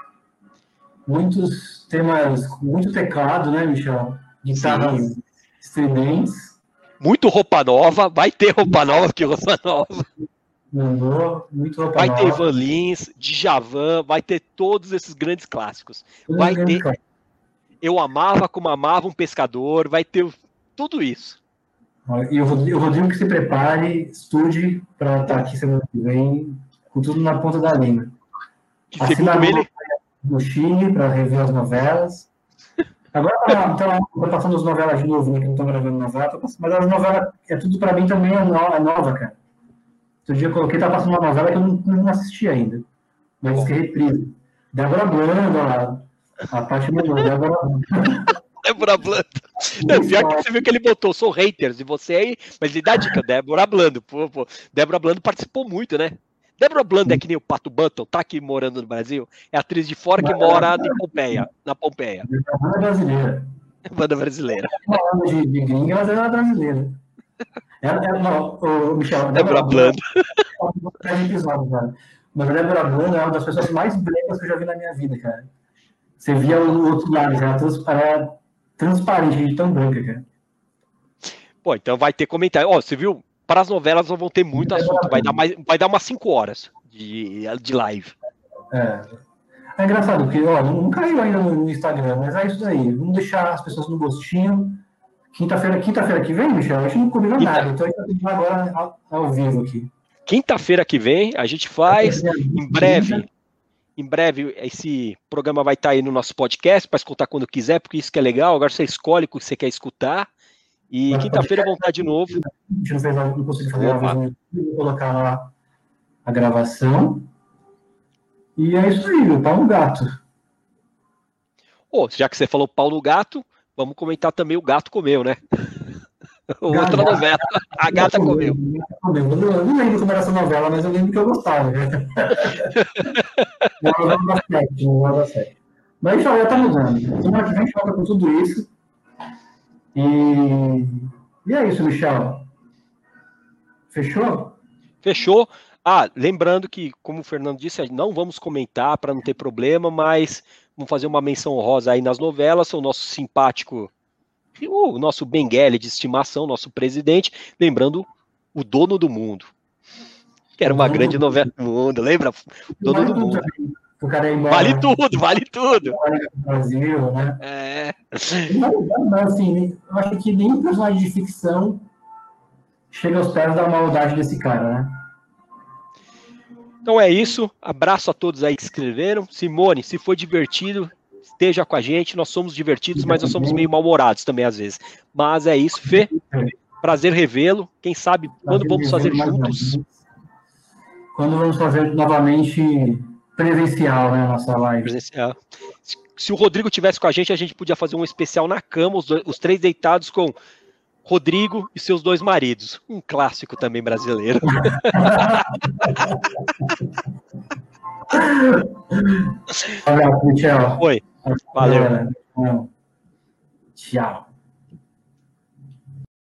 muitos temas, muito teclado, né, Michel? Guitarras estridentes. Muito roupa nova, vai ter roupa nova, que roupa nova. Mandou, muito roupa vai nova. ter Van Lins, Djavan, vai ter todos esses grandes clássicos. Tudo vai grande ter clássico. Eu Amava Como Amava um Pescador, vai ter tudo isso. E o Rodrigo, o Rodrigo que se prepare, estude para estar aqui semana que vem, com tudo na ponta da língua. Que segundo ele... no Chile para rever as novelas. Agora tá, tá, tá passando as novelas de novo, né, que não estão gravando novela, mas as novelas, é tudo para mim também é nova, é nova, cara. Outro dia eu coloquei, tá passando uma novela que eu não, não assisti ainda, mas que é reprise. Débora Blando, a, a parte melhor, Débora Blando. Débora Blando. Não, pior que você viu que ele botou, sou haters, e você aí, mas ele dá dica, Débora Blando. Pô, pô. Débora Blando participou muito, né? Débora Blando é que nem o Pato Button, tá aqui morando no Brasil, é atriz de fora que mora em Pompeia, na Pompeia. É banda brasileira. Banda brasileira. Falando de, de gringa, mas ela é brasileira. Ela, ela, não, o Michel, Débora Blando. Episódio, cara. Mas a Débora Blando é uma das pessoas mais brancas que eu já vi na minha vida, cara. Você via o outro lado, ela era transparente, de tão branca, cara. Pô, então vai ter comentário. Ó, você viu? Para as novelas não vão ter muito assunto, vai dar, mais, vai dar umas cinco horas de, de live. É. É engraçado, porque ó, não caiu ainda no Instagram, mas é isso daí. Vamos deixar as pessoas no gostinho. Quinta-feira quinta-feira que vem, Michel, a gente não combinou Quinta... nada, então a gente vai agora ao, ao vivo aqui. Quinta-feira que vem, a gente faz, em breve, em breve esse programa vai estar aí no nosso podcast, para escutar quando quiser, porque isso que é legal, agora você escolhe o que você quer escutar. E quinta-feira vão estar de novo. A gente não, fez, não conseguiu fazer a visão, vou colocar lá a gravação. E é isso aí, o Paulo Gato. Oh, já que você falou Paulo Gato, vamos comentar também o Gato Comeu, né? Outra Gata, novela. A Gata Comeu. comeu. Eu não lembro como era essa novela, mas eu lembro que eu gostava. Né? Novela da sete, novela da sete. Mas já está mudando. Semana que vem a gente volta com tudo isso. E, e é isso, Michel. Fechou? Fechou. Ah, lembrando que, como o Fernando disse, não vamos comentar para não ter problema, mas vamos fazer uma menção honrosa aí nas novelas. O nosso simpático, o nosso Benguele de estimação, nosso presidente, lembrando o Dono do Mundo, que era uma grande novela do mundo, lembra? O Dono do Mundo. O cara é embora, vale tudo, vale tudo. Brasil, né? É. Mas, assim, eu acho que nenhum personagem de ficção chega aos pés da maldade desse cara, né? Então é isso. Abraço a todos aí que escreveram. Simone, se for divertido, esteja com a gente. Nós somos divertidos, mas nós somos meio mal-humorados também às vezes. Mas é isso, Fê. Prazer revê-lo. Quem sabe quando vamos fazer juntos? Quando vamos fazer novamente presencial, né, a nossa live. Presencial. Se o Rodrigo tivesse com a gente, a gente podia fazer um especial na cama, os, dois, os três deitados com Rodrigo e seus dois maridos. Um clássico também brasileiro. Um abraço, Michel. Oi. Valeu. Tchau.